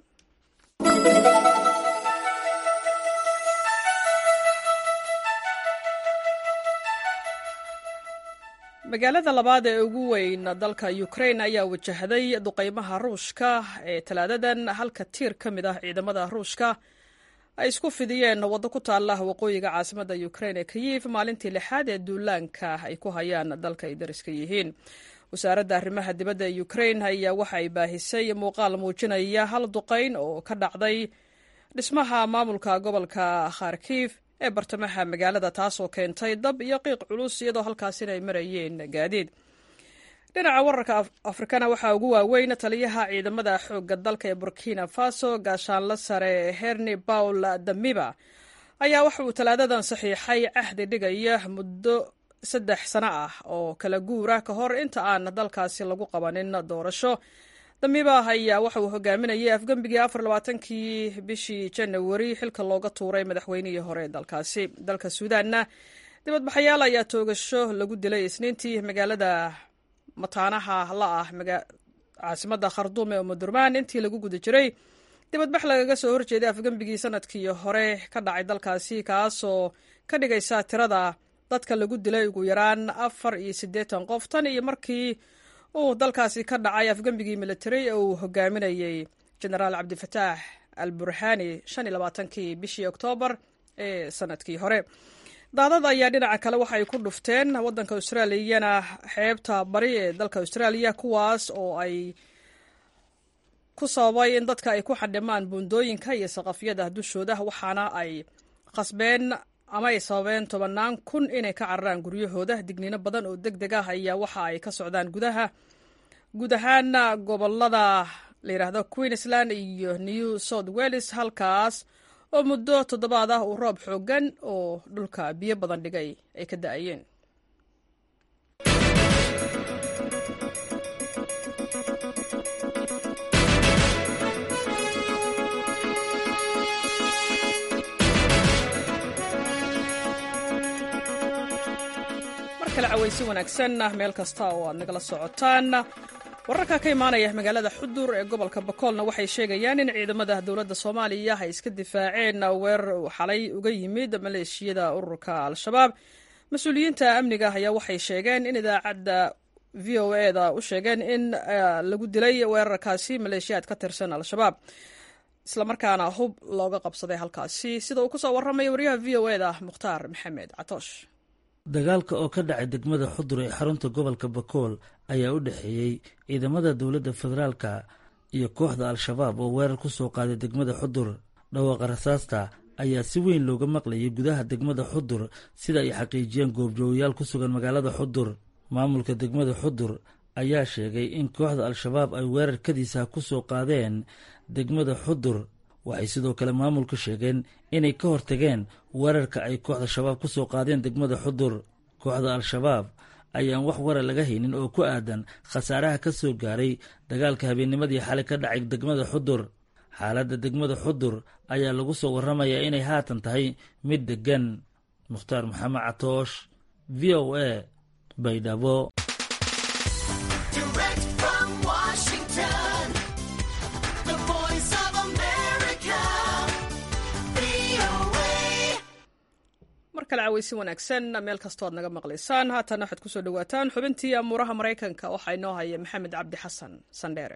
magaalada labaad ee ugu weyn dalka Ukraine ayaa wajahday duqeymaha Ruushka ee talaadadan, halka tiir ka mid ah ciidamada Ruushka ay isku fidiyeen waddo ku taala waqooyiga caasimadda Ukraine ee Kyiv maalintii lixaad ee duulaanka ay ku hayaan dalka ay dariska yihiin. wasaaradda arrimaha dibadda ee Ukraine ayaa waxa ay baahisay muuqaal muujinaya hal duqeyn oo ka dhacday dhismaha maamulka gobolka Kharkiv ee bartamaha magaalada, taasoo keentay dab iyo qiiq culus iyadoo halkaasina ay marayeen gaadiid. dhinaca wararka afrikana waxaa ugu waaweyn taliyaha ciidamada xoogga dalka ee Burkina Faso gaashaanle sare Herni Paul Damiba ayaa waxa uu talaadadan saxiixay cahdi dhigaya muddo 3 sano ah oo kala guura ka hor inta aan dalkaasi lagu qabanin doorasho. Damiba ayaa waxa uu hogaaminayay afgambigii 24kii bishii January xilka looga tuuray madaxweynihii hore dalkaasi. dalka Suudaanna dibadbaxayaal ayaa toogasho lagu dilay Isniintii magaalada mataanaha la ah caasimadda Khartoum ee Omdurman intii lagu guda jiray dibadbax lagaga soo horjeeday afgambigii sanadkii hore ka dhacay dalkaasi, kaasoo ka dhigaysa tirada dadka lagu dilay ugu yaraan 84 qof tan iyo markii uu dalkaasi ka dhacay afgambigii military ee uu hogaaminayay Generaal Cabdifataax al-Burhani 25kii bishii Oktoobar ee sanadkii hore. daadad ayaa dhinaca kale waxa ay ku dhufteen waddanka Australiyana xeebta bari ee dalka Australia, kuwaas oo ay ku sababay in dadka ay ku xadhimaan buundooyinka iyo saqafyada dushooda, waxaana ay qasbeen ama ay sababeen 10,000 inay ka cararaan guryahooda. digniino badan oo degdeg ah ayaa waxa ay ka socdaan guud ahaan gobolada la yidhaahdo Queensland iyo New South Wales, halkaas oo muddo 7 ah uu roob xoogan oo dhulka biyo badan dhigay ay ka da'ayeen. markale cawaysi wanaagsan meel kasta oo aad nagala socotaan. wararka ka imaanaya magaalada Xudur ee gobolka Bakoolna waxay sheegayaan in ciidamada dowladda Soomaaliya ay iska difaaceen weerar xalay uga yimid maleeshiyada ururka Al-Shabaab. mas'uuliyiinta amniga ayaa waxay sheegeen in idaacadda VOA-da u sheegeen in lagu dilay weerarkaasi maleeshiyaad ka tirsan Al-Shabaab, isla markaana hub looga qabsaday halkaasi, sida uu ku soo warramay wariyaha VOA-da Mukhtaar Maxamed Catoosh. dagaalka oo ka dhacay degmada Xudur ee xarunta gobolka Bakool ayaa u dhexeeyey ciidamada dowladda federaalka iyo kooxda Al-Shabaab oo weerar ku soo qaaday degmada Xudur. dhawaaqa rasaasta ayaa si weyn looga maqlayay gudaha degmada Xudur, sida ay xaqiijiyeen goobjoogayaal ku sugan magaalada Xudur. maamulka degmada Xudur ayaa sheegay in kooxda Al-Shabaab ay weerar kadiisa ku soo qaadeen degmada Xudur. waxay sidoo kale maamulku sheegeen inay ka hortageen weerarka ay kooxda shabaab ku soo qaadeen degmada Xudur. kooxda Al-Shabaab ayaan wax warar laga haynin oo ku aadan khasaaraha ka soo gaaray dagaalka habeennimadii xalay ka dhacay degmada Xudur. xaaladda degmada Xudur ayaa lagu soo warramayaa inay haatan tahay mid deggan. Mukhtaar Maxamed Catoosh, VOA, Baydhabo. markale cawaysi wanaagsan meel kastoo aad naga maqlaysaan. haatan waxaad ku soo dhowaataan xubintii amuuraha Maraykanka. waxaa inoo haya Maxamed Cabdi Xasan Sandheere.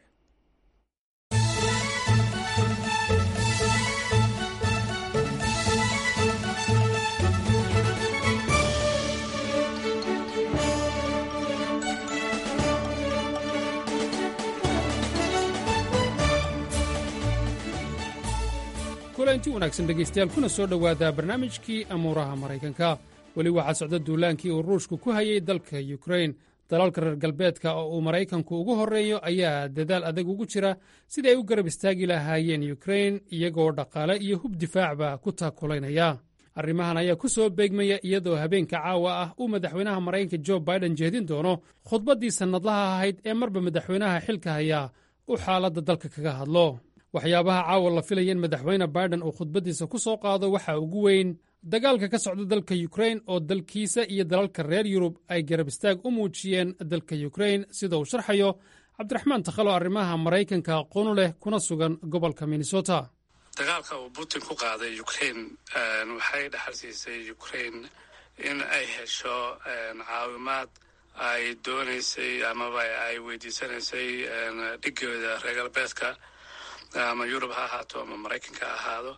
kulanti wanaagsan dhegaystayaal, kuna soo dhowaada barnaamijkii amuuraha maraykanka. weli waxaa socda duulaankii uu ruushku ku hayay dalka Ukraine. dalalka reer galbeedka oo uu maraykanku ugu horreeyo ayaa dadaal adag ugu jira sidii ay u garab istaagi lahaayeen Ukraine, iyagoo dhaqaale iyo hub difaacba ku taakulaynaya. arrimahan ayaa ku soo beegmaya iyadoo habeenka caawa ah uu madaxweynaha maraykanka jo biden jeedin doono khudbaddii sannadlaha ahayd ee marba madaxweynaha xilka hayaa uu xaaladda dalka kaga hadlo waxyaabaha caawa la filaya in madaxweyne biden uu khudbaddiisa ku soo qaado waxaa ugu weyn dagaalka ka socda dalka yukrain oo dalkiisa iyo dalalka reer yurub ay garab istaag u muujiyeen dalka yukrain sida uu sharxayo cabdiraxmaan takhalo arrimaha maraykanka aqoonu leh kuna sugan gobolka minnesota dagaalka uu putin ku qaaday ukrain waxay dhaxal siisay ukrain in ay hesho caawimaad ay doonaysay amaba ay weydiisanaysay dhigooda reer galbeedka ama yurub ha ahaato ama maraykanka ha ahaado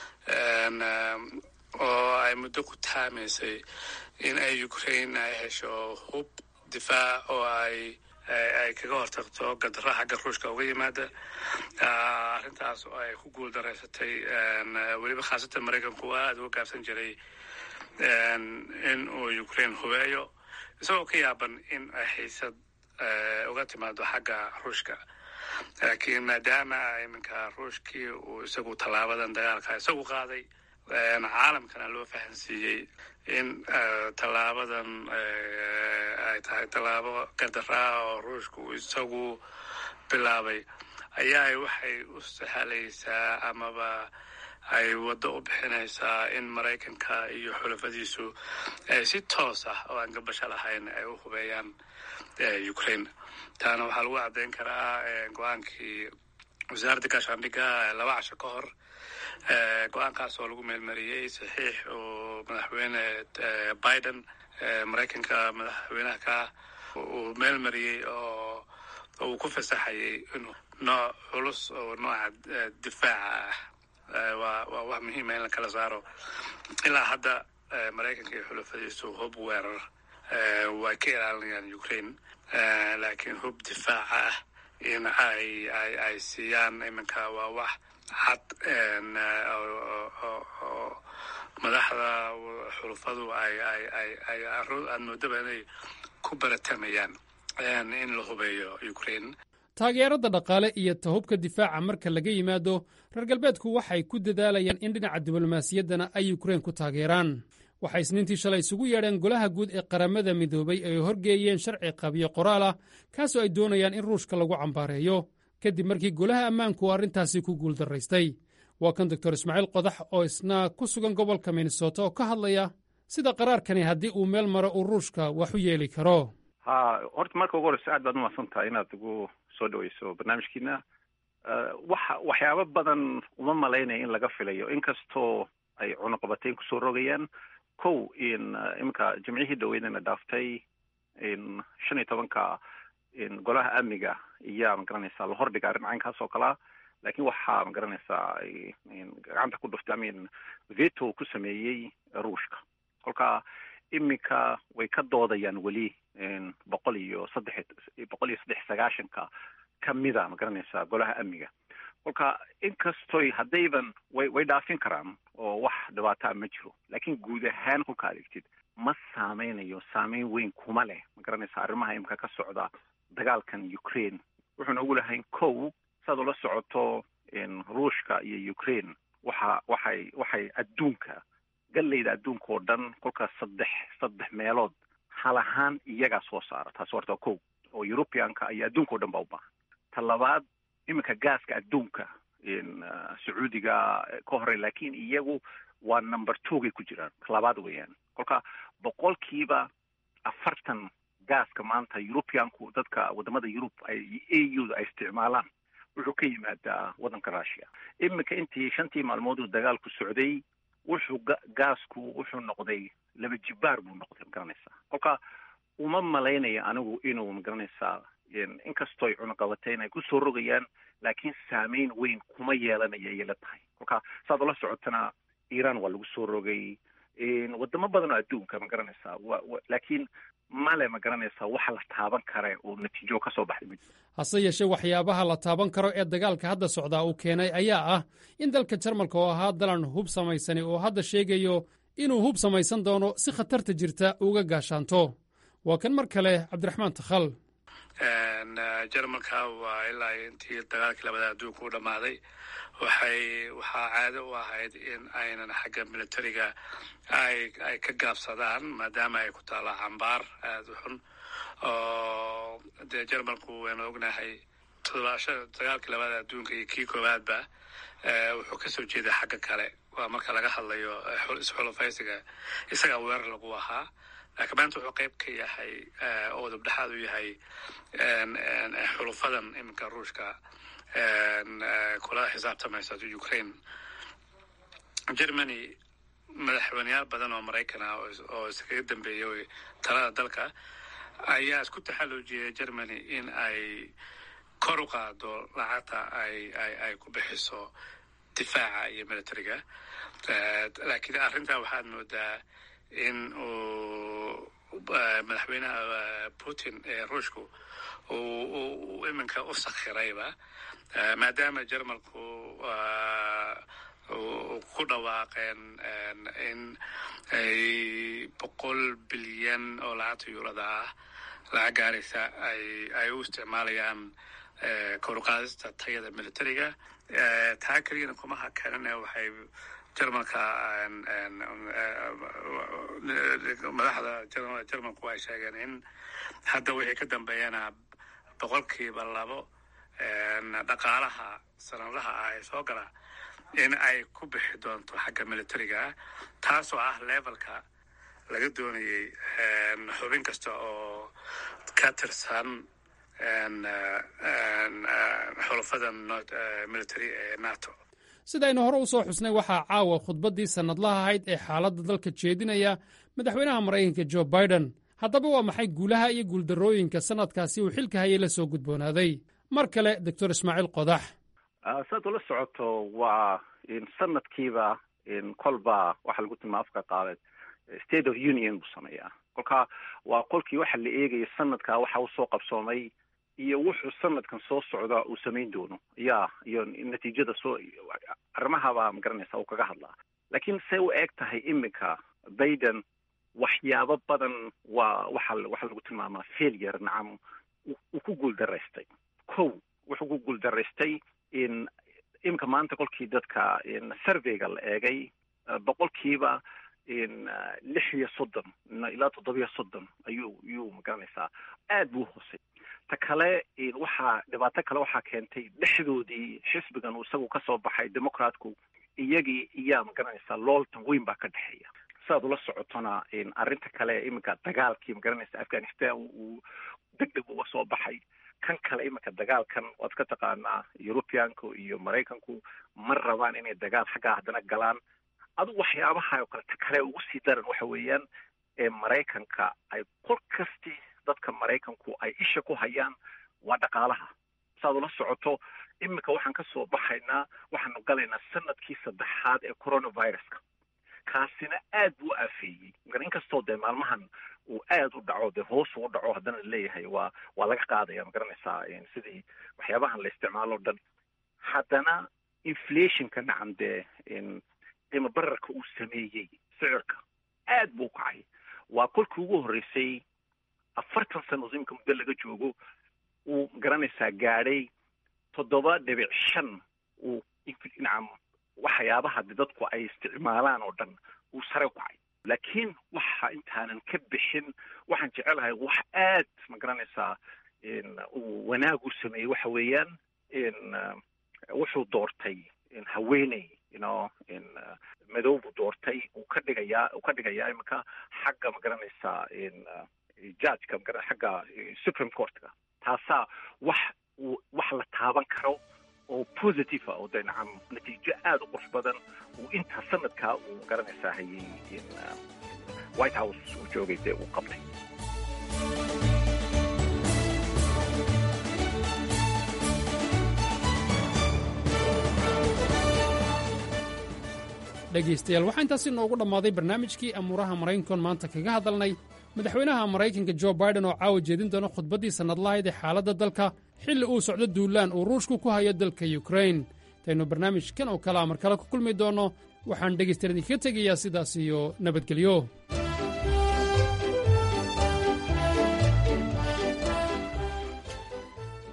oo ay muddo ku taamaysay in ay ukrain ay hesho hub difaac oo ay kaga hortagto gadara xagga ruushka uga yimaada arrintaas oo ay ku guuldaraysatay weliba khaasatan maraykanku aada uga gaabsan jiray in uu ukrain hubeeyo isagoo ka yaaban in ay xiisad uga timaado xagga ruushka laakiin maadaama iminka ruushkii uu isagu tallaabadan dagaalka isagu qaaday caalamkana loo fahansiiyey in tallaabadan ay tahay tallaabo qadaraa oo ruushku isagu bilaabay ayaa waxay u sahlaysaa amaba ay waddo u bixinaysaa in maraykanka iyo xulafadiisu si toos ah oo aan gabasho lahayn ay u hubeeyaan ukraine taana waxaa lagu caddayn karaa go-aankii wasaaradda gaashaandhigga 2 casho ka hor go-aankaas oo lagu meelmariyey saxiix oo madaxweyne biden maraykanka madaxweynaha ka uu meelmariyey oo uu ku fasaxayay inuu nooc culus oo nooca difaaca ah waa wax muhiima in la kala saaro ilaa hadda maraykanka iyo xulafadiisu hub weerar way ka ilaalinayaan ukraine laakiin hub difaaca ah in ay siiyaan iminka waa wax xad oo madaxda xulafadu aad moodaba inay ku baratamayaan in la hubeeyo ukraine taageerada dhaqaale iyo tahubka difaaca marka laga yimaado reer galbeedku waxay ku dadaalayaan in dhinaca diblomaasiyaddana ay ukrain ku taageeraan waxay isniintii shalay isugu yeedheen golaha guud ee qaramada midoobay ay horgeeyeen sharci qabyo qoraal ah kaasoo ay doonayaan in ruushka lagu cambaareeyo kadib markii golaha ammaanku uu arrintaasi ku guuldaraystay waa kan doctor ismaaciil qodax oo isna ku sugan gobolka minnesota oo ka hadlaya sida qaraarkani haddii uu meel maro uu ruushka wax u yeeli karo horta marka ugu horeysa aad baad umahadsan tahay inaad ugu soo dhaweyso barnaamijkiina waxyaabo badan uma malaynaya in laga filayo inkastoo ay cunuqabateyn kusoo rogayaan kow iminka jimcihii dhaweydana dhaaftay 15 golaha amniga iyaa magaranaysaa la hordhiga arrin caynkaas oo kalea laakiin waxaa magaranaysaa gacanta ku dhuftay veto ku sameeyey ruushka kolka iminka way ka doodayaan weli 193 kamida magaranaysaa golaha amniga kolka inkastoy haddayban way dhaafin karaan oo wax dhibaataa ma jiro laakiin guud ahaan kolka adeegtid ma saameynayo saameyn weyn kuma leh magaranaysaa arrimaha imika ka socda dagaalkan ukraine wuxuuna ugu lahayn kow saad ula socoto ruushka iyo ukraine waxay adduunka gallayda adduunka oo dhan kolkaas saddex meelood hal ahaan iyagaa soo saara taas horta kow oo Europeanka iyo adduunka oo dhan baa u baahan ta labaad iminka gaaska adduunka sacuudiga ka horey laakiin iyagu waa number 2 ku jiraan labaad weeyaan kolka 40% gaaska maanta Europeanku dadka wadamada Europe ay EU ay isticmaalaan wuxuu ka yimaadaa wadanka Russia iminka intii 5 maalmood uu dagaalku socday gaasku wuxuu noqday 2 jibaar buu noqday magaranaysaa kolka uma malaynaya anigu inuu magaranaysaa inkastoo ay cunuqabateyn ay kusoo rogayaan laakiin saameyn weyn kuma yeelanaya ayay la tahay kolka saad ula socotana iran waa lagu soo rogay wadamo badan oo adduunka magaranaysaa laakiin male magaranaysaa waxa la taaban kare oo natiijo ka soo baxday hase yeeshee waxyaabaha la taaban karo ee dagaalka hadda socdaa uu keenay ayaa ah in dalka jarmalka oo ahaa dalan hub samaysani oo hadda sheegayo inuu hub samaysan doono si khatarta jirta uga gaashaanto waa kan mar kale cabdiraxmaan takhal jarmalka waa ilaa intii dagaalkii labada adduunka u dhammaaday waxaa caado u ahayd in aynan xagga militariga ay ka gaabsadaan maadaama ay ku taalla cambaar aada u xun oo dee jarmalku waynu ognahay dagaalkii labada adduunka iyo kii koowaadba wuxuu kasoo jeeday xagga kale waa marka laga hadlayo isxulufaysiga isagaa weerar lagu ahaa laakiin maanta wuxuu qayb ka yahay oo dabdhexaad u yahay xulufadan iminka ruushka kula xisaabtamaysa Ukraine. Germany madaxweynayaal badan oo Maraykan ah oo iskaga dambeeyay talada dalka ayaa isku taxalluujiyay Germany in ay kor u qaado lacagta ay ku bixiso difaaca iyo militariga. Laakiin arrinta waxaad moodaa in madaxweynaha Putin ee Ruushku uu iminka u sakhirayba maadaama Jarmalku ku dhawaaqeen in ay 100 bilyan oo lacagta yuurada ah lacag gaaraysa ay u isticmaalayaan kor u qaadista tayada militariga. taa keliyana kuma hakanane waxay Jarmalka madaxda Jarmalku ay sheegeen in hadda wixii ka dambeeyana 2% dhaqaalaha sanadaha ay soo gala in ay ku bixi doonto xagga militariga taasoo ah levelka laga doonayay xubin kasta oo ka tirsan xulufadan military ee NATO. sidaynu hore u soo xusnay waxaa caawa khudbaddii sannadlaha ahayd ee xaaladda dalka jeedinaya madaxweynaha Maraykanka Joe Biden. haddaba waa maxay guulaha iyo guuldarrooyinka sanadkaasi uu xilka hayay la soo gudboonaaday? mar kale Dr. Ismaaciil Qodax. saad ula socoto waa sanadkiiba kolba waxa lagu tilmaama afka qaabeed State of Union buu sameeyaa. kolka waa qolkii waxa la eegaya sanadka waxa uu soo qabsoomay iyo wuxuu sanadkan soo socda uu sameyn doono iyo natiijada soo arrimaha ma garanaysa uu kaga hadlaa. laakiin say u eg tahay imika Biden waxyaabo badan waxa lagu tilmaamaa failure nacam uu ku guuldaraystay. wuxuu ku guuldaraystay in imika maanta kolkii dadka surveyga la eegay boqolkiiba 36 ilaa 37 ayuu ma garanaysaa aad buu hoosay. ta kale waxaa dhibaato kale waxaa keentay dhexdoodii xisbigan uu isagu kasoo baxay Democratku iyagii iyaa ma garanaysaa looltan weyn baa ka dhexeeya. saad ula socotona arrinta kale imika dagaalkii ma garanaysaa Afghanistan uu degdeg uga soo baxay. kan kale imika dagaalkan waad ka taqaanaa Europeanku iyo Maraykanku ma rabaan inay dagaal xagga haddana galaan. adigu waxyaabaha oo kale ta kale ugu sii daran waxa weeyaan Maraykanka ay kol kasti dadka Maraykanku ay isha ku hayaan waa dhaqaalaha. saad ula socoto imika waxaan ka soo baxaynaa waxaanu galaynaa sanadkii 3aad ee coronaviruska. kaasina aad buu afeeyey. inkastoo dee maalmahan uu aad u dhaco dee hoos u dhaco haddana leeyahay waa laga qaadaya ma garanaysaa sidii waxyaabahan la isticmaalo dhan. haddana inflationka nacam dee qiimo bararka uu sameeyey sicirka aad buu kacay. waa kolkii ugu horreysay 40 sano imika muddo laga joogo uu garanaysaa gaadhay 7.5 uu nacam waxyaabaha dadku ay isticmaalaan oo dhan uu sare u kacay. laakiin waxa intaanan ka bixin waxaan jecelahay wax aad ma garanaysaa uu wanaagu sameeyey waxa weeyaan wuxuu doortay haweeney madow buu doortay uu ka dhigayaa imika xagga ma garanaysaa judgeka xagga Supreme Courtka. taasaa wax la taaban karo oo positive oo nacam natiijo aad u qurux badan uu inta sanadka uu garanaysaa hayay White House uu joogay dee uu qabtay. dhegaystayaal waxaa intaasi noogu dhammaaday barnaamijkii amuuraha Maraykanka maanta kaga hadalnay madaxweynaha Maraykanka Joe Biden oo caawa jeedin doona khudbaddii sannadlahayd ee xaaladda dalka xilli uu socdo duulaan uu Ruushku ku hayo dalka Ukraine. taynu barnaamijkan oo kale mar kale ku kulmi doono waxaan dhegaystayaal idinkaga tegayaa sidaas iyo nabadgelyo.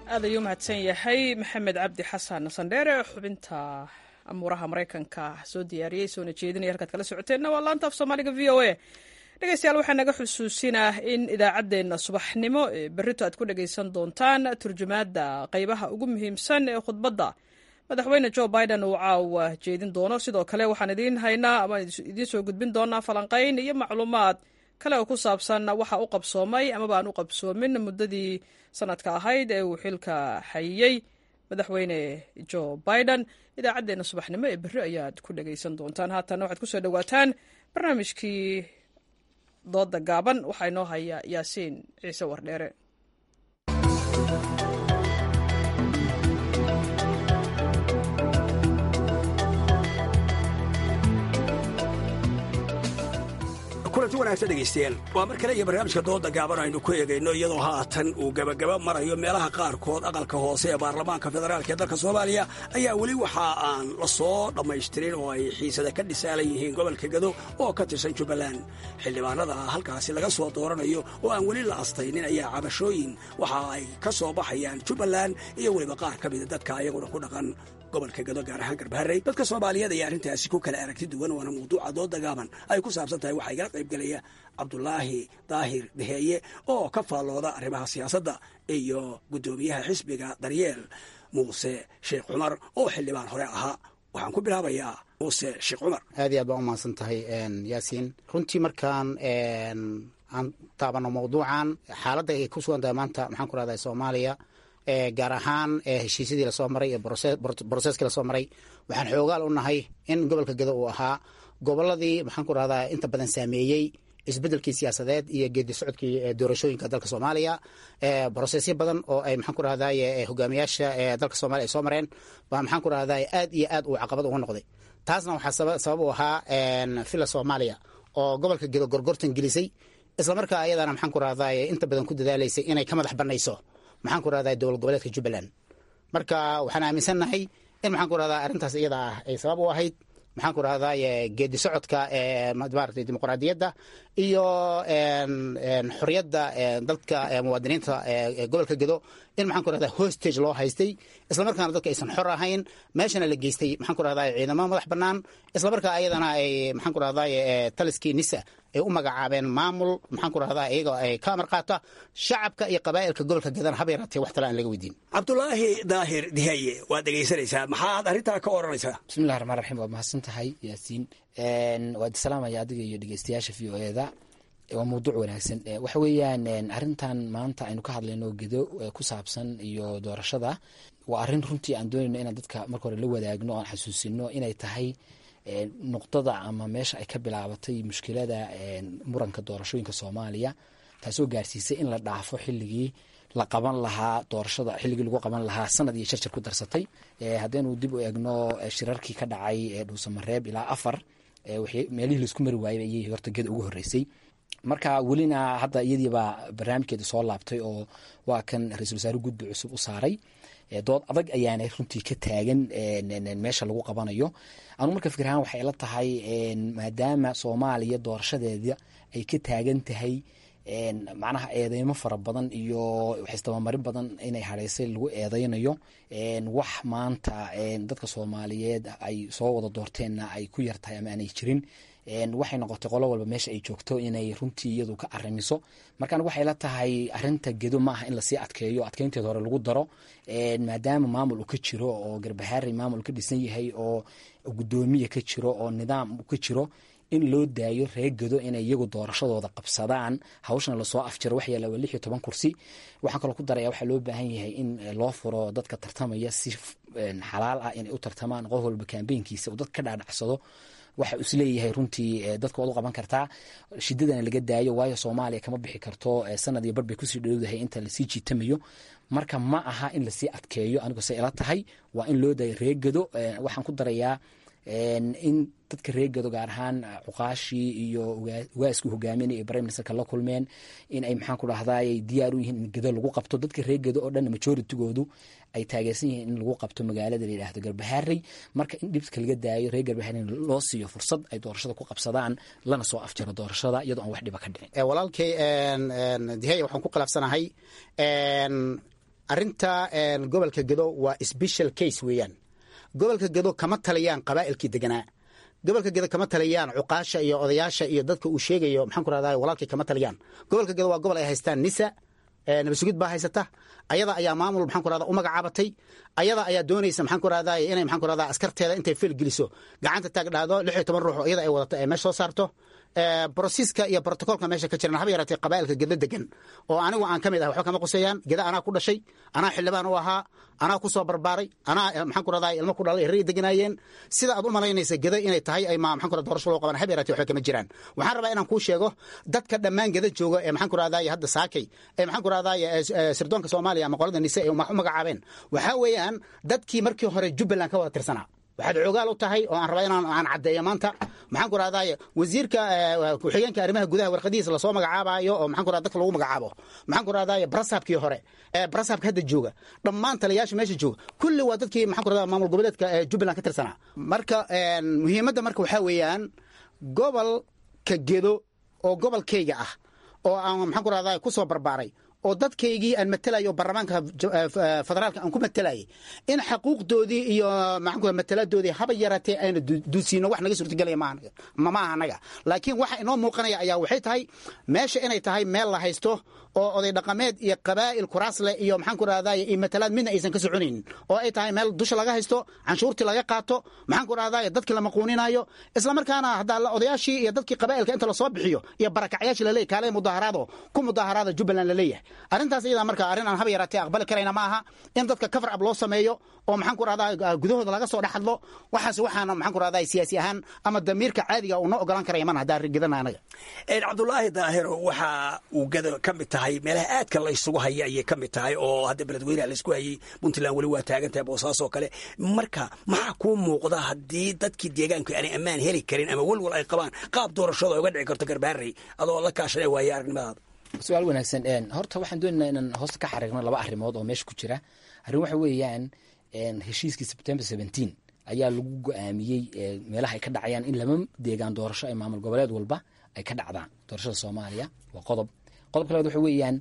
aad ayuu mahadsan yahay maxamed cabdi xasan sandheere xubinta amuuraha maraykanka soo diyaariyey soona jeedinaya halkaad kala socoteenna waa laanta af soomaaliga v o a dhegeystayaal waxaa naga xusuusinah in idaacaddeenna subaxnimo ee berrito aad ku dhegaysan doontaan turjumaadda qaybaha ugu muhiimsan ee khudbadda madaxweyne joe biden uu caawa jeedin doono sidoo kale waxaan idiin haynaa ama idiin soo gudbin doonaa falanqayn iyo macluumaad kale oo ku saabsan waxa u qabsoomay amaba aan u qabsoomin muddadii sanadka ahayd ee uu xilka hayey madaxweyne joe biden idaacaddeenna subaxnimo ee berri ayaad ku dhegaysan doontaan haatan waxaad kusoo dhowaataan barnaamijkii dooda gaaban waxaa inoo haya yaasiin ciise wardheere kulanti wanaagsan dhegaystayaal waa mar kale iyo barnaamijka dooda gaaban aynu ku eegayno iyadoo haatan uu gebagaba marayo meelaha qaarkood aqalka hoose ee baarlamaanka federaalk ee dalka soomaaliya ayaa weli waxa aan la soo dhammaystirin oo ay xiisada ka dhisaalan yihiin gobolka gado oo ka tirsan jubbaland xildhibaanada halkaasi laga soo dooranayo oo aan weli la astaynin ayaa cabashooyin waxa ay ka soo baxayaan jubbaland iyo weliba qaar ka mida dadka ayaguna ku dhaqan gobolka gado gaar ahaan garbaharey dadka soomaaliyeed ayaa arrintaasi ku kala aragti duwan waana mawduuca dooda gaaban ay ku saabsan tahay waxaa igala qaybgelaya cabdulaahi daahir deheeye oo ka faallooda arrimaha siyaasadda iyo guddoomiyaha xisbiga daryeel muuse sheekh cumar oo xildhibaan hore ahaa waxaan ku bilaabayaa muuse sheekh cumar aad iyo aad baan u mahadsan tahay yaasiin runtii markaan aan taabano mawduucan xaaladda ay ku sugan tahay maanta maxaan ku rahdaa soomaaliya gaar ahaan heshiisyadii lasoo maray ee broseskii lasoo maray waxaan xoogaal u nahay in gobolka gado uu ahaa gobolladii maxaan ku rahdaa inta badan saameeyey isbeddelkii siyaasadeed iyo geedi socodkii doorashooyinka dalka soomaaliya brosesyo badan oo ay maxaan ku rahdaa hogaamiyaasha dalka soomaliya ay soo mareen baa maxaan ku rahdaa aad iyo aad uu caqabad uga noqday taasna waxaa sabab u ahaa fila soomaaliya oo gobolka gado gorgortan gelisay islamarkaa ayadana maxaan ku rahdaa inta badan ku dadaalaysay inay ka madax banayso maxaan ku rahdaa dowlad goboleedka jubbaland marka waxaan aaminsannahay in maxaan ku rahdaa arrintaas iyada ah ay sabab u ahayd maxaan ku rahdaa geedi socodka maaragtay dimuqraadiyadda iyo xorriyadda dadka muwaadiniinta gobolka gado in maxaan ku rahdaa hostage loo haystay islamarkaana dadka aysan xor ahayn meeshana la geystay maxaan ku rahdaa ciidamo madax bannaan islamarkaa ayadana ay maxaan ku rahdaa taliskii nisa ay u magacaabeen maamul maxaan ku rahdaa iyagoo ay ka amar qaata shacabka iyo qabaa'ilka gobolka gadana haba yaraatee wax tale aan laga weydiin cabdulaahi daahir dihaye waad dhegaysanaysaa maxaad arrintaa ka oranaysaa bismillahi raxmaan raxiim waad mahadsan tahay yaasiin waad salaamaya adiga iyo dhegeystayaasha v o eda waa mawduuc wanaagsan waxa weeyaan arrintan maanta aynu ka hadlayno gedo ku saabsan iyo doorashada waa arrin runtii aan doonayno inaan dadka marka hore la wadaagno aan xasuusino inay tahay nuqdada ama meesha ay ka bilaabatay mushkilada muranka doorashooyinka soomaaliya taasoo gaarsiisay in la dhaafo xilligii la qaban lahaa doorashada xilligii lagu qaban lahaa sanad iyo jarjar ku darsatay haddaynu dib u eegno shirarkii ka dhacay dhuusamareeb ilaa 4 meelihii laisku mari waayay ayay horta geda ugu horreysay marka welina hadda iyadiibaa barnaamijkeeda soo laabtay oo waa kan ra-iisul wasaare guddi cusub u saaray dood adag ayaana runtii ka taagan meesha lagu qabanayo anu marka fikir ahaan waxay la tahay maadaama soomaaliya doorashadeeda ay ka taagan tahay macnaha eedeymo fara badan iyo waxistabamarin badan inay hadhaysay lagu eedeynayo wax maanta dadka soomaaliyeed ay soo wada doorteenna ay ku yartahay ama aanay jirin waxay noqotay qolo walba meesha ay joogto inay runtii iyadu ka arimiso markaan waxay la tahay arinta gedo maaha in lasii adkeeyo adkeynteeda hore lagu daro maadaama maamul uu ka jiro oo garbahaari maamul ka dhisan yahay oo gudoomiye ka jiro oo nidaam ka jiro in loo daayo reer gedo inay iyagu doorashadooda qabsadaan hawshana lasoo afjiro wax yaala 16 kursi waxaan kaloo ku daraya waxaa loo baahan yahay in loo furo dadka tartamaya si xalaal ah inay u tartamaan qof walba kambeynkiisa uu dad ka dhaadhacsado waxa uu isleeyahay runtii dadka waad u qaban kartaa shidadana laga daayo waayo soomaaliya kama bixi karto sanad iyo bar bay kusii dhowdahay inta lasii jiitamayo marka ma aha in lasii adkeeyo anigu se ila tahay waa in loo daayo reer gedo waxaan ku darayaa in dadka reer gedo gaar ahaan cuqaashii iyo ugaaskii hogaaminaya prime ministerka la kulmeen in ay maxaan ku dhahdaay diyaar u yihiin in gedo lagu qabto dadka reer gedo oo dhan majoritigoodu ay taageersan yihiin in lagu qabto magaalada la yidhaahdo garbaharey marka in dhibka laga daayo reer garbaharey loo siiyo fursad ay doorashada ku qabsadaan lana soo afjaro doorashada iyadoo aan wax dhiba ka dhicin walaalkay dihay waxaan ku khilaafsanahay arrinta gobolka gedo waa special case weeyaan. gobolka gedo kama taliyaan qabaa'ilkii deganaa. gobolka gedo kama taliyaan cuqaasha iyo odayaasha iyo dadka uu sheegayo maxaan ku rahdaa walaalkii kama taliyaan. gobolka gedo waa gobol ay haystaan nisa nabad sugid baa haysata. ayada ayaa maamul maxaan ku rahdaa u magacaabatay. ayada ayaa doonaysa maxaan ku rahdaa inay maxaan ku rahdaa askarteeda intay fil geliso gacanta taag dhaado 16 ruux oo iyada ay wadato ay meesha soo saarto. brosiska iyo protocolka meesha ka jiran haba yaratay qabaa'ilka geda degan oo anigu aan kamid ah waxba kama quseeyaan. geda anaa ku dhashay, anaa xildhibaan u ahaa, anaa ku soo barbaaray, anaa maxaan ku rahdaa ilmo ku dhalay ray deganayeen. sida aad u malaynaysa geda inay tahay ay maxaan ku rahdaa doorasho loo qaban haba yaratay waxba kama jiraan. waxaan rabaa inaan kuu sheego dadka dhammaan geda jooga ee maxaan ku rahdaa hadda saakay ee maxaan ku rahdaa sirdoonka Soomaaliya ama qolada nise ee u magacaabeen waxa weeyaan dadkii markii hore Jubbaland ka wada tirsanaa. waxaad xogaal u tahay oo aan rabaa inaan caddeeyo maanta maxaan ku rahdaa wasiirka ku-xigeenka arrimaha gudaha warqadihiisa lasoo magacaabayo oo maxaan ku rahdaa dadka lagu magacaabo maxaan ku rahdaa brasabkii hore brasabka hadda jooga dhammaan taliyayaasha meesha jooga kulli waa dadkii maxaan ku rahdaa maamul goboleedka Jubbaland ka tirsanaa. marka muhiimadda marka waxaa weeyaan gobolka gedo oo gobolkayga ah oo aan maxaan ku rahdaa ku soo barbaaray oo dadkaygii aan matalayo baarlamaanka federaalka aan ku matalayay in xaquuqdoodii iyo maxaan ku mataladoodii haba yaratee ayna duusiino wax naga suurtagelaya ma aha anaga. laakiin waxa inoo muuqanaya ayaa waxay tahay meesha inay tahay meel la haysto oo oday dhaqameed iyo qabaa'il kuraasle iyo maxaan ku rahdaa iyo matalaad midna aysan ka soconaynin oo ay tahay meel dusha laga haysto canshuurtii laga qaato maxaan ku rahdaa dadkii la maquuninayo isla markaana hadda odayaashii iyo dadkii qabaa'ilka inta la soo bixiyo iyo barakacyaashii la leeyahay kaalay mudaharaado ku mudaharaada Jubbaland la leeyahay. arrintaas iyada marka arrin aan haba yaratee aqbali karayna ma aha in dadka cover up loo sameeyo oo maxaan ku rahdaa gudahooda laga soo dhaxadlo. waxaas waxaana maxaan ku rahdaa siyaasi ahaan ama damiirka caadiga uu noo ogolaan karaya mana hadaa rigidana anaga. Cabdullaahi Daahiro waxa uu gado ka mid tahay meelaha aadka la isugu haya ayay ka mid tahay oo hadda beledweynaha la isku hayay Puntland wali waa taagan tahay Boosaaso kale. marka maxaa kuu muuqda haddii dadkii deegaanku aanay ammaan heli karin ama walwal ay qabaan qaab doorashada uga dhici karto Garbaharey adoo la kaashanay waaye aragnimadaada? su-aal wanaagsan. horta waxaan doonaynaa inaan hoosta ka xariiqno laba arrimood oo meesha ku jira. arrin waxa weeyaan heshiiskii September 17 ayaa lagu go'aamiyey meelaha ay ka dhacayaan in lama deegaan doorasho ay maamul goboleed walba ay ka dhacdaan doorashada Soomaaliya. waa qodobka labaad waxa weeyaan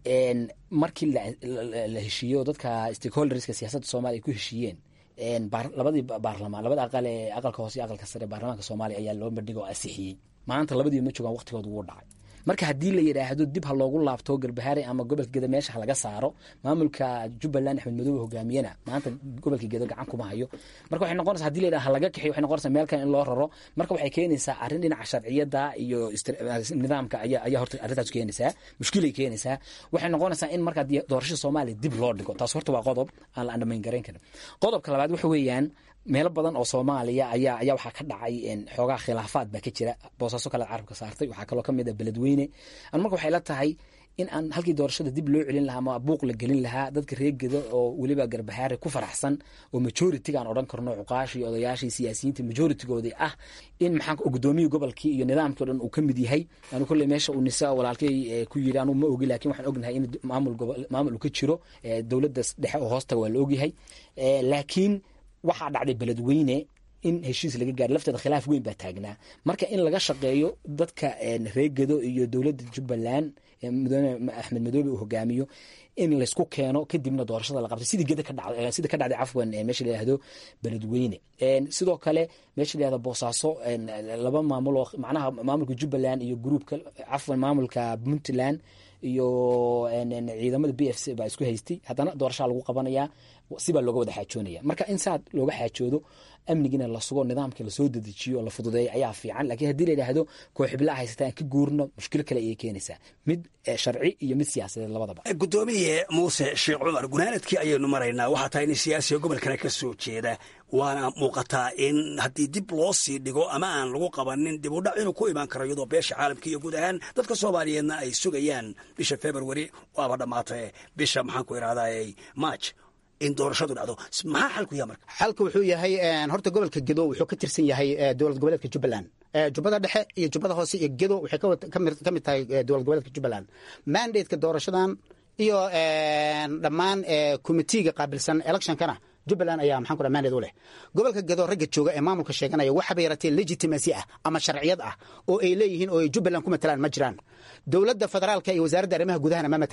markii la heshiiyo dadka stakeholderska siyaasadda Soomaaliya ay ku heshiiyeen labadii baarlamaan labada aqal ee aqalka hoose iyo aqalka sare baarlamaanka Soomaaliya ayaa loo bandhigay oo asixiyey. maanta labadii ma joogaan waqtigooda wuu dhacay. marka haddii la yidhaahdo dib ha loogu laabto Garbaharey ama gobolka Gedo meesha ha laga saaro maamulka Jubbaland Axmed Madoobe hogaamiyana maanta gobolka Gedo gacan kuma hayo. marka waxay noqonaysaa haddii la yidhaahdo laga kaxiyo waxay noqonaysaa meel kale in loo raro. marka waxay keenaysaa arrin dhinaca sharciyada iyo nidaamka ayaa horta arrintaas keenaysaa mushkilay keenaysaa. waxay noqonaysaa in marka doorashada Soomaaliya dib loo dhigo. taas horta waa qodob aan la andhamayn garan karin. qodobka labaad waxa weeyaan meelo badan oo Soomaaliya ayaa waxaa ka dhacay xoogaa khilaafaad baa ka jira. Boosaaso kale carabka saartay waxaa kaloo ka mid ah beledweyne. marka waxay la tahay in aan halkii doorashada dib loo celin lahaa ama buuq la gelin lahaa dadka reer Gedo oo waliba Garbaharey ku faraxsan oo majority aan oran karno cuqaashi iyo odayaashii siyaasiyiinta majority-goodii ah in maxaan gudoomiye gobolkii iyo nidaamkii oo dhan uu ka mid yahay. anu kulli meesha uu nisa walaalkay ku yiri anu ma ogi laakiin waxaan ognahay in maamul ka jiro dawladda dhexe oo hoosta waa la ogyahay. laakiin waxaa dhacday beledweyne in heshiis laga gaaro lafteeda khilaaf weyn baa taagnaa. marka in laga shaqeeyo dadka reer Gedo iyo dawladda Jubbaland Axmed Madoobe uu hogaamiyo in la isku keeno kadibna doorashada la qabtay sidii Gedo ka dhacday cafwan meesha la yiraahdo beledweyne. sidoo kale meesha la yiraahdo Boosaaso laba maamul oo macnaha maamulka Jubbaland iyo groupka cafwan maamulka Puntland iyo ciidamada BFC baa isku haystay. haddana doorasho lagu qabanayaa sibaa looga wada xaajoonaya. marka in saad looga xaajoodo amnigina la sugo nidaamka la soo dedejiyo la fududeeyo ayaa fiican. laakiin haddii la yidhaahdo kooxibla haysataan ka guurno mushkil kale ayay keenaysaa mid sharci iyo mid siyaasadeed labadaba. gudoomiye muuse sheekh cumar gunaanadkii ayaynu maraynaa. waxaa tahay nin siyaasiga gobolkana ka soo jeeda waana muuqataa in haddii dib loo sii dhigo ama aan lagu qabanin dib u dhac inuu ku imaan karo iyadoo beesha caalamka iyo guud ahaan dadka Soomaaliyeedna ay sugayaan bisha February waaba dhamaatay bisha maxaan ku iraaday March in doorashadu dhacdo. maxaa xalku yahay marka? xalku wuxuu yahay horta gobolka Gedo wuxuu ka tirsan yahay dowlad goboleedka Jubbaland. Jubbada dhexe iyo Jubbada hoose iyo Gedo waxay ka mid tahay dowlad goboleedka Jubbaland. mandate-ka doorashadan iyo dhammaan committee-ga qaabilsan election-kana Jubbaland ayaa maxaan ku dhahay mandate u leh. gobolka Gedo ragga jooga ee maamulka sheeganaya waxa bay yaratay legitimacy ah ama sharciyad ah oo ay leeyihiin oo ay Jubbaland ku matalaan ma jiraan. dowladda federaalka iyo wasaaradda arrimaha gudahana ma matalaan.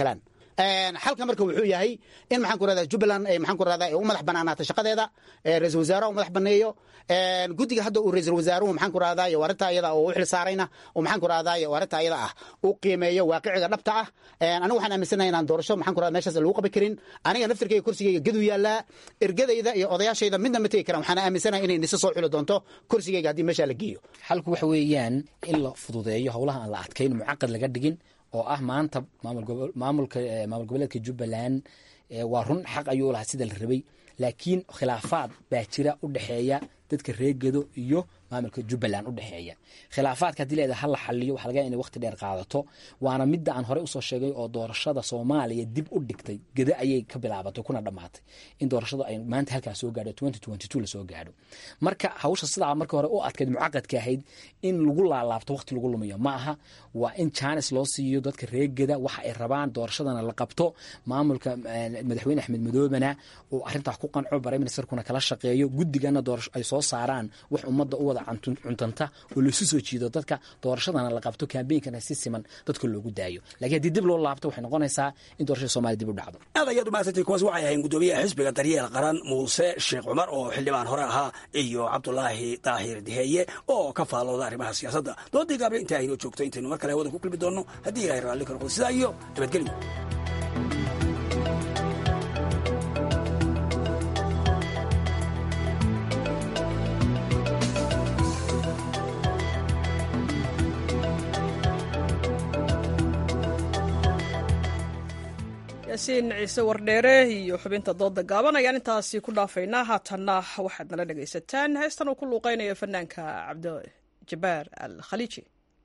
xalka marka wuxuu yahay in maxaan ku rahdaa Jubbaland ay maxaan ku rahdaa ay u madax banaanaato shaqadeeda ra'iisul wasaaraha u madax baneeyo guddiga hadda uu ra'iisul wasaaruhu maxaan ku rahdaa warinta ayada oo u xil saarayna oo maxaan ku rahdaa warinta ayada ah uu qiimeeyo waaqiciga dhabta ah anigu waxaan aaminsanahay inaan doorasho maxaan ku rahdaa meeshaas lagu qaban karin aniga naftirkayga kursigayga gadu yaalaa ergadayda iyo odayaashayda midna ma tegi karaan waxaan aaminsanahay inay nisa soo xuli doonto kursigayga haddii meesha la geeyo xalku waxa weeyaan in la fududeeyo howlaha aan la adkayn mucaqad laga dhigin oo ah maanta maamul goboleedka Jubbaland waa run xaq ayuu lahaa sida la rabay laakiin khilaafaad baa jira u dhaxeeya dadka reegado iyo maamulka Jubbaland u dhaxeeya khilaafaadka hadii leedahay hal xalliyo waxa laga yaabaa in waqti dheer qaadato waana mid aan hore u soo sheegay oo doorashada Soomaaliya dib u dhigtay gada ayay ka bilaabatay kuna dhamaatay in doorashada ay maanta halkaas soo gaadho 2022 la soo gaadho marka hawsha sidaa markii hore u adkeyd mucaqadka ahayd in lagu laalaabto waqti lagu lumiyo ma aha waa in chance loo siiyo dadka reegada waxa ay rabaan doorashadana la qabto maamulka madaxweyne Axmed Madoobana oo arinta ku qanco Prime Minister-kuna kala shaqeeyo guddigana doorasho ay soo saaraan wax ummadda u wada cuntanta oo la soo jiido dadka doorashadana la qabto campaign-kana si siman dadka loogu daayo laakiin hadii dib loo laabto waxay noqonaysaa in doorashada Soomaaliya dib u dhacdo aad maasantay kuwaas waxay ahayn gudoomiyaha xisbiga Daryeel Qaran Muuse Sheekh Cumar oo xildhibaan hore ahaa iyo Cabdullaahi Daahir Diheeye oo ka faalooda arrimaha siyaasadda doodii gaabla inta aynu joogto intaynu mar kale wada ku kulmi doono haddii Ilaahay raalli ka noqdo sidaa iyo nabadgelyo yaasiin ciise wardheere iyo xubinta dooda gaaban ayaan intaasi ku dhaafaynaa haatanna waxaad nala dhegaysataan heestan uu ku luuqaynayo fanaanka cabdijabaar al khaliiji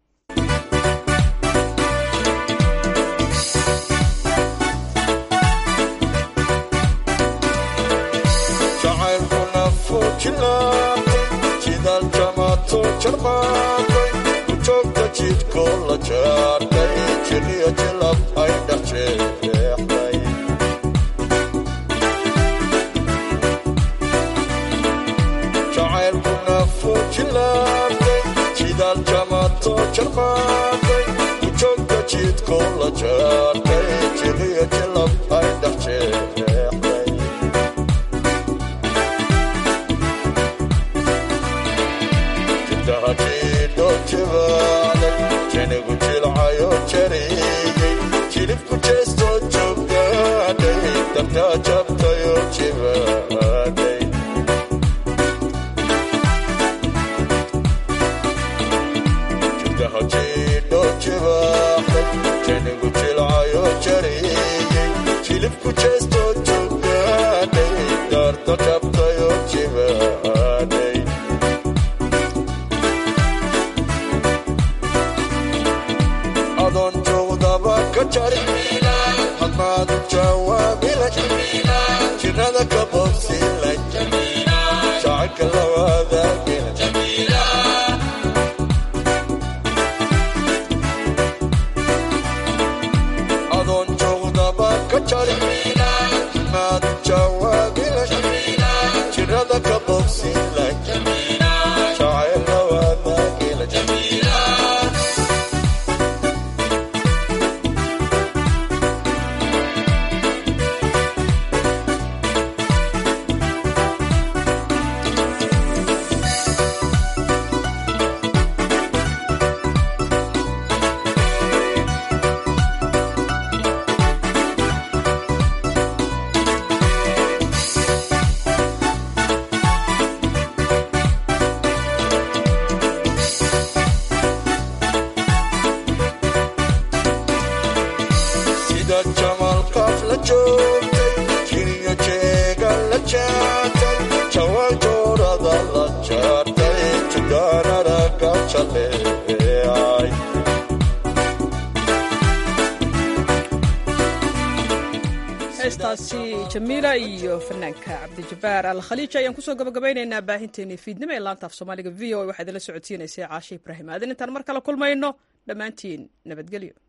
heestaasi jamiila iyo fanaanka cabdijabaar al khaliiji ayaan kusoo gabagabaynaynaa baahinteennii fiidnimo ee laanta af soomaaliga v o a waxaa idinla socodsiinaysay caashe ibraahim aadan intaan mar kale kulmayno dhammaantiin nabadgelyo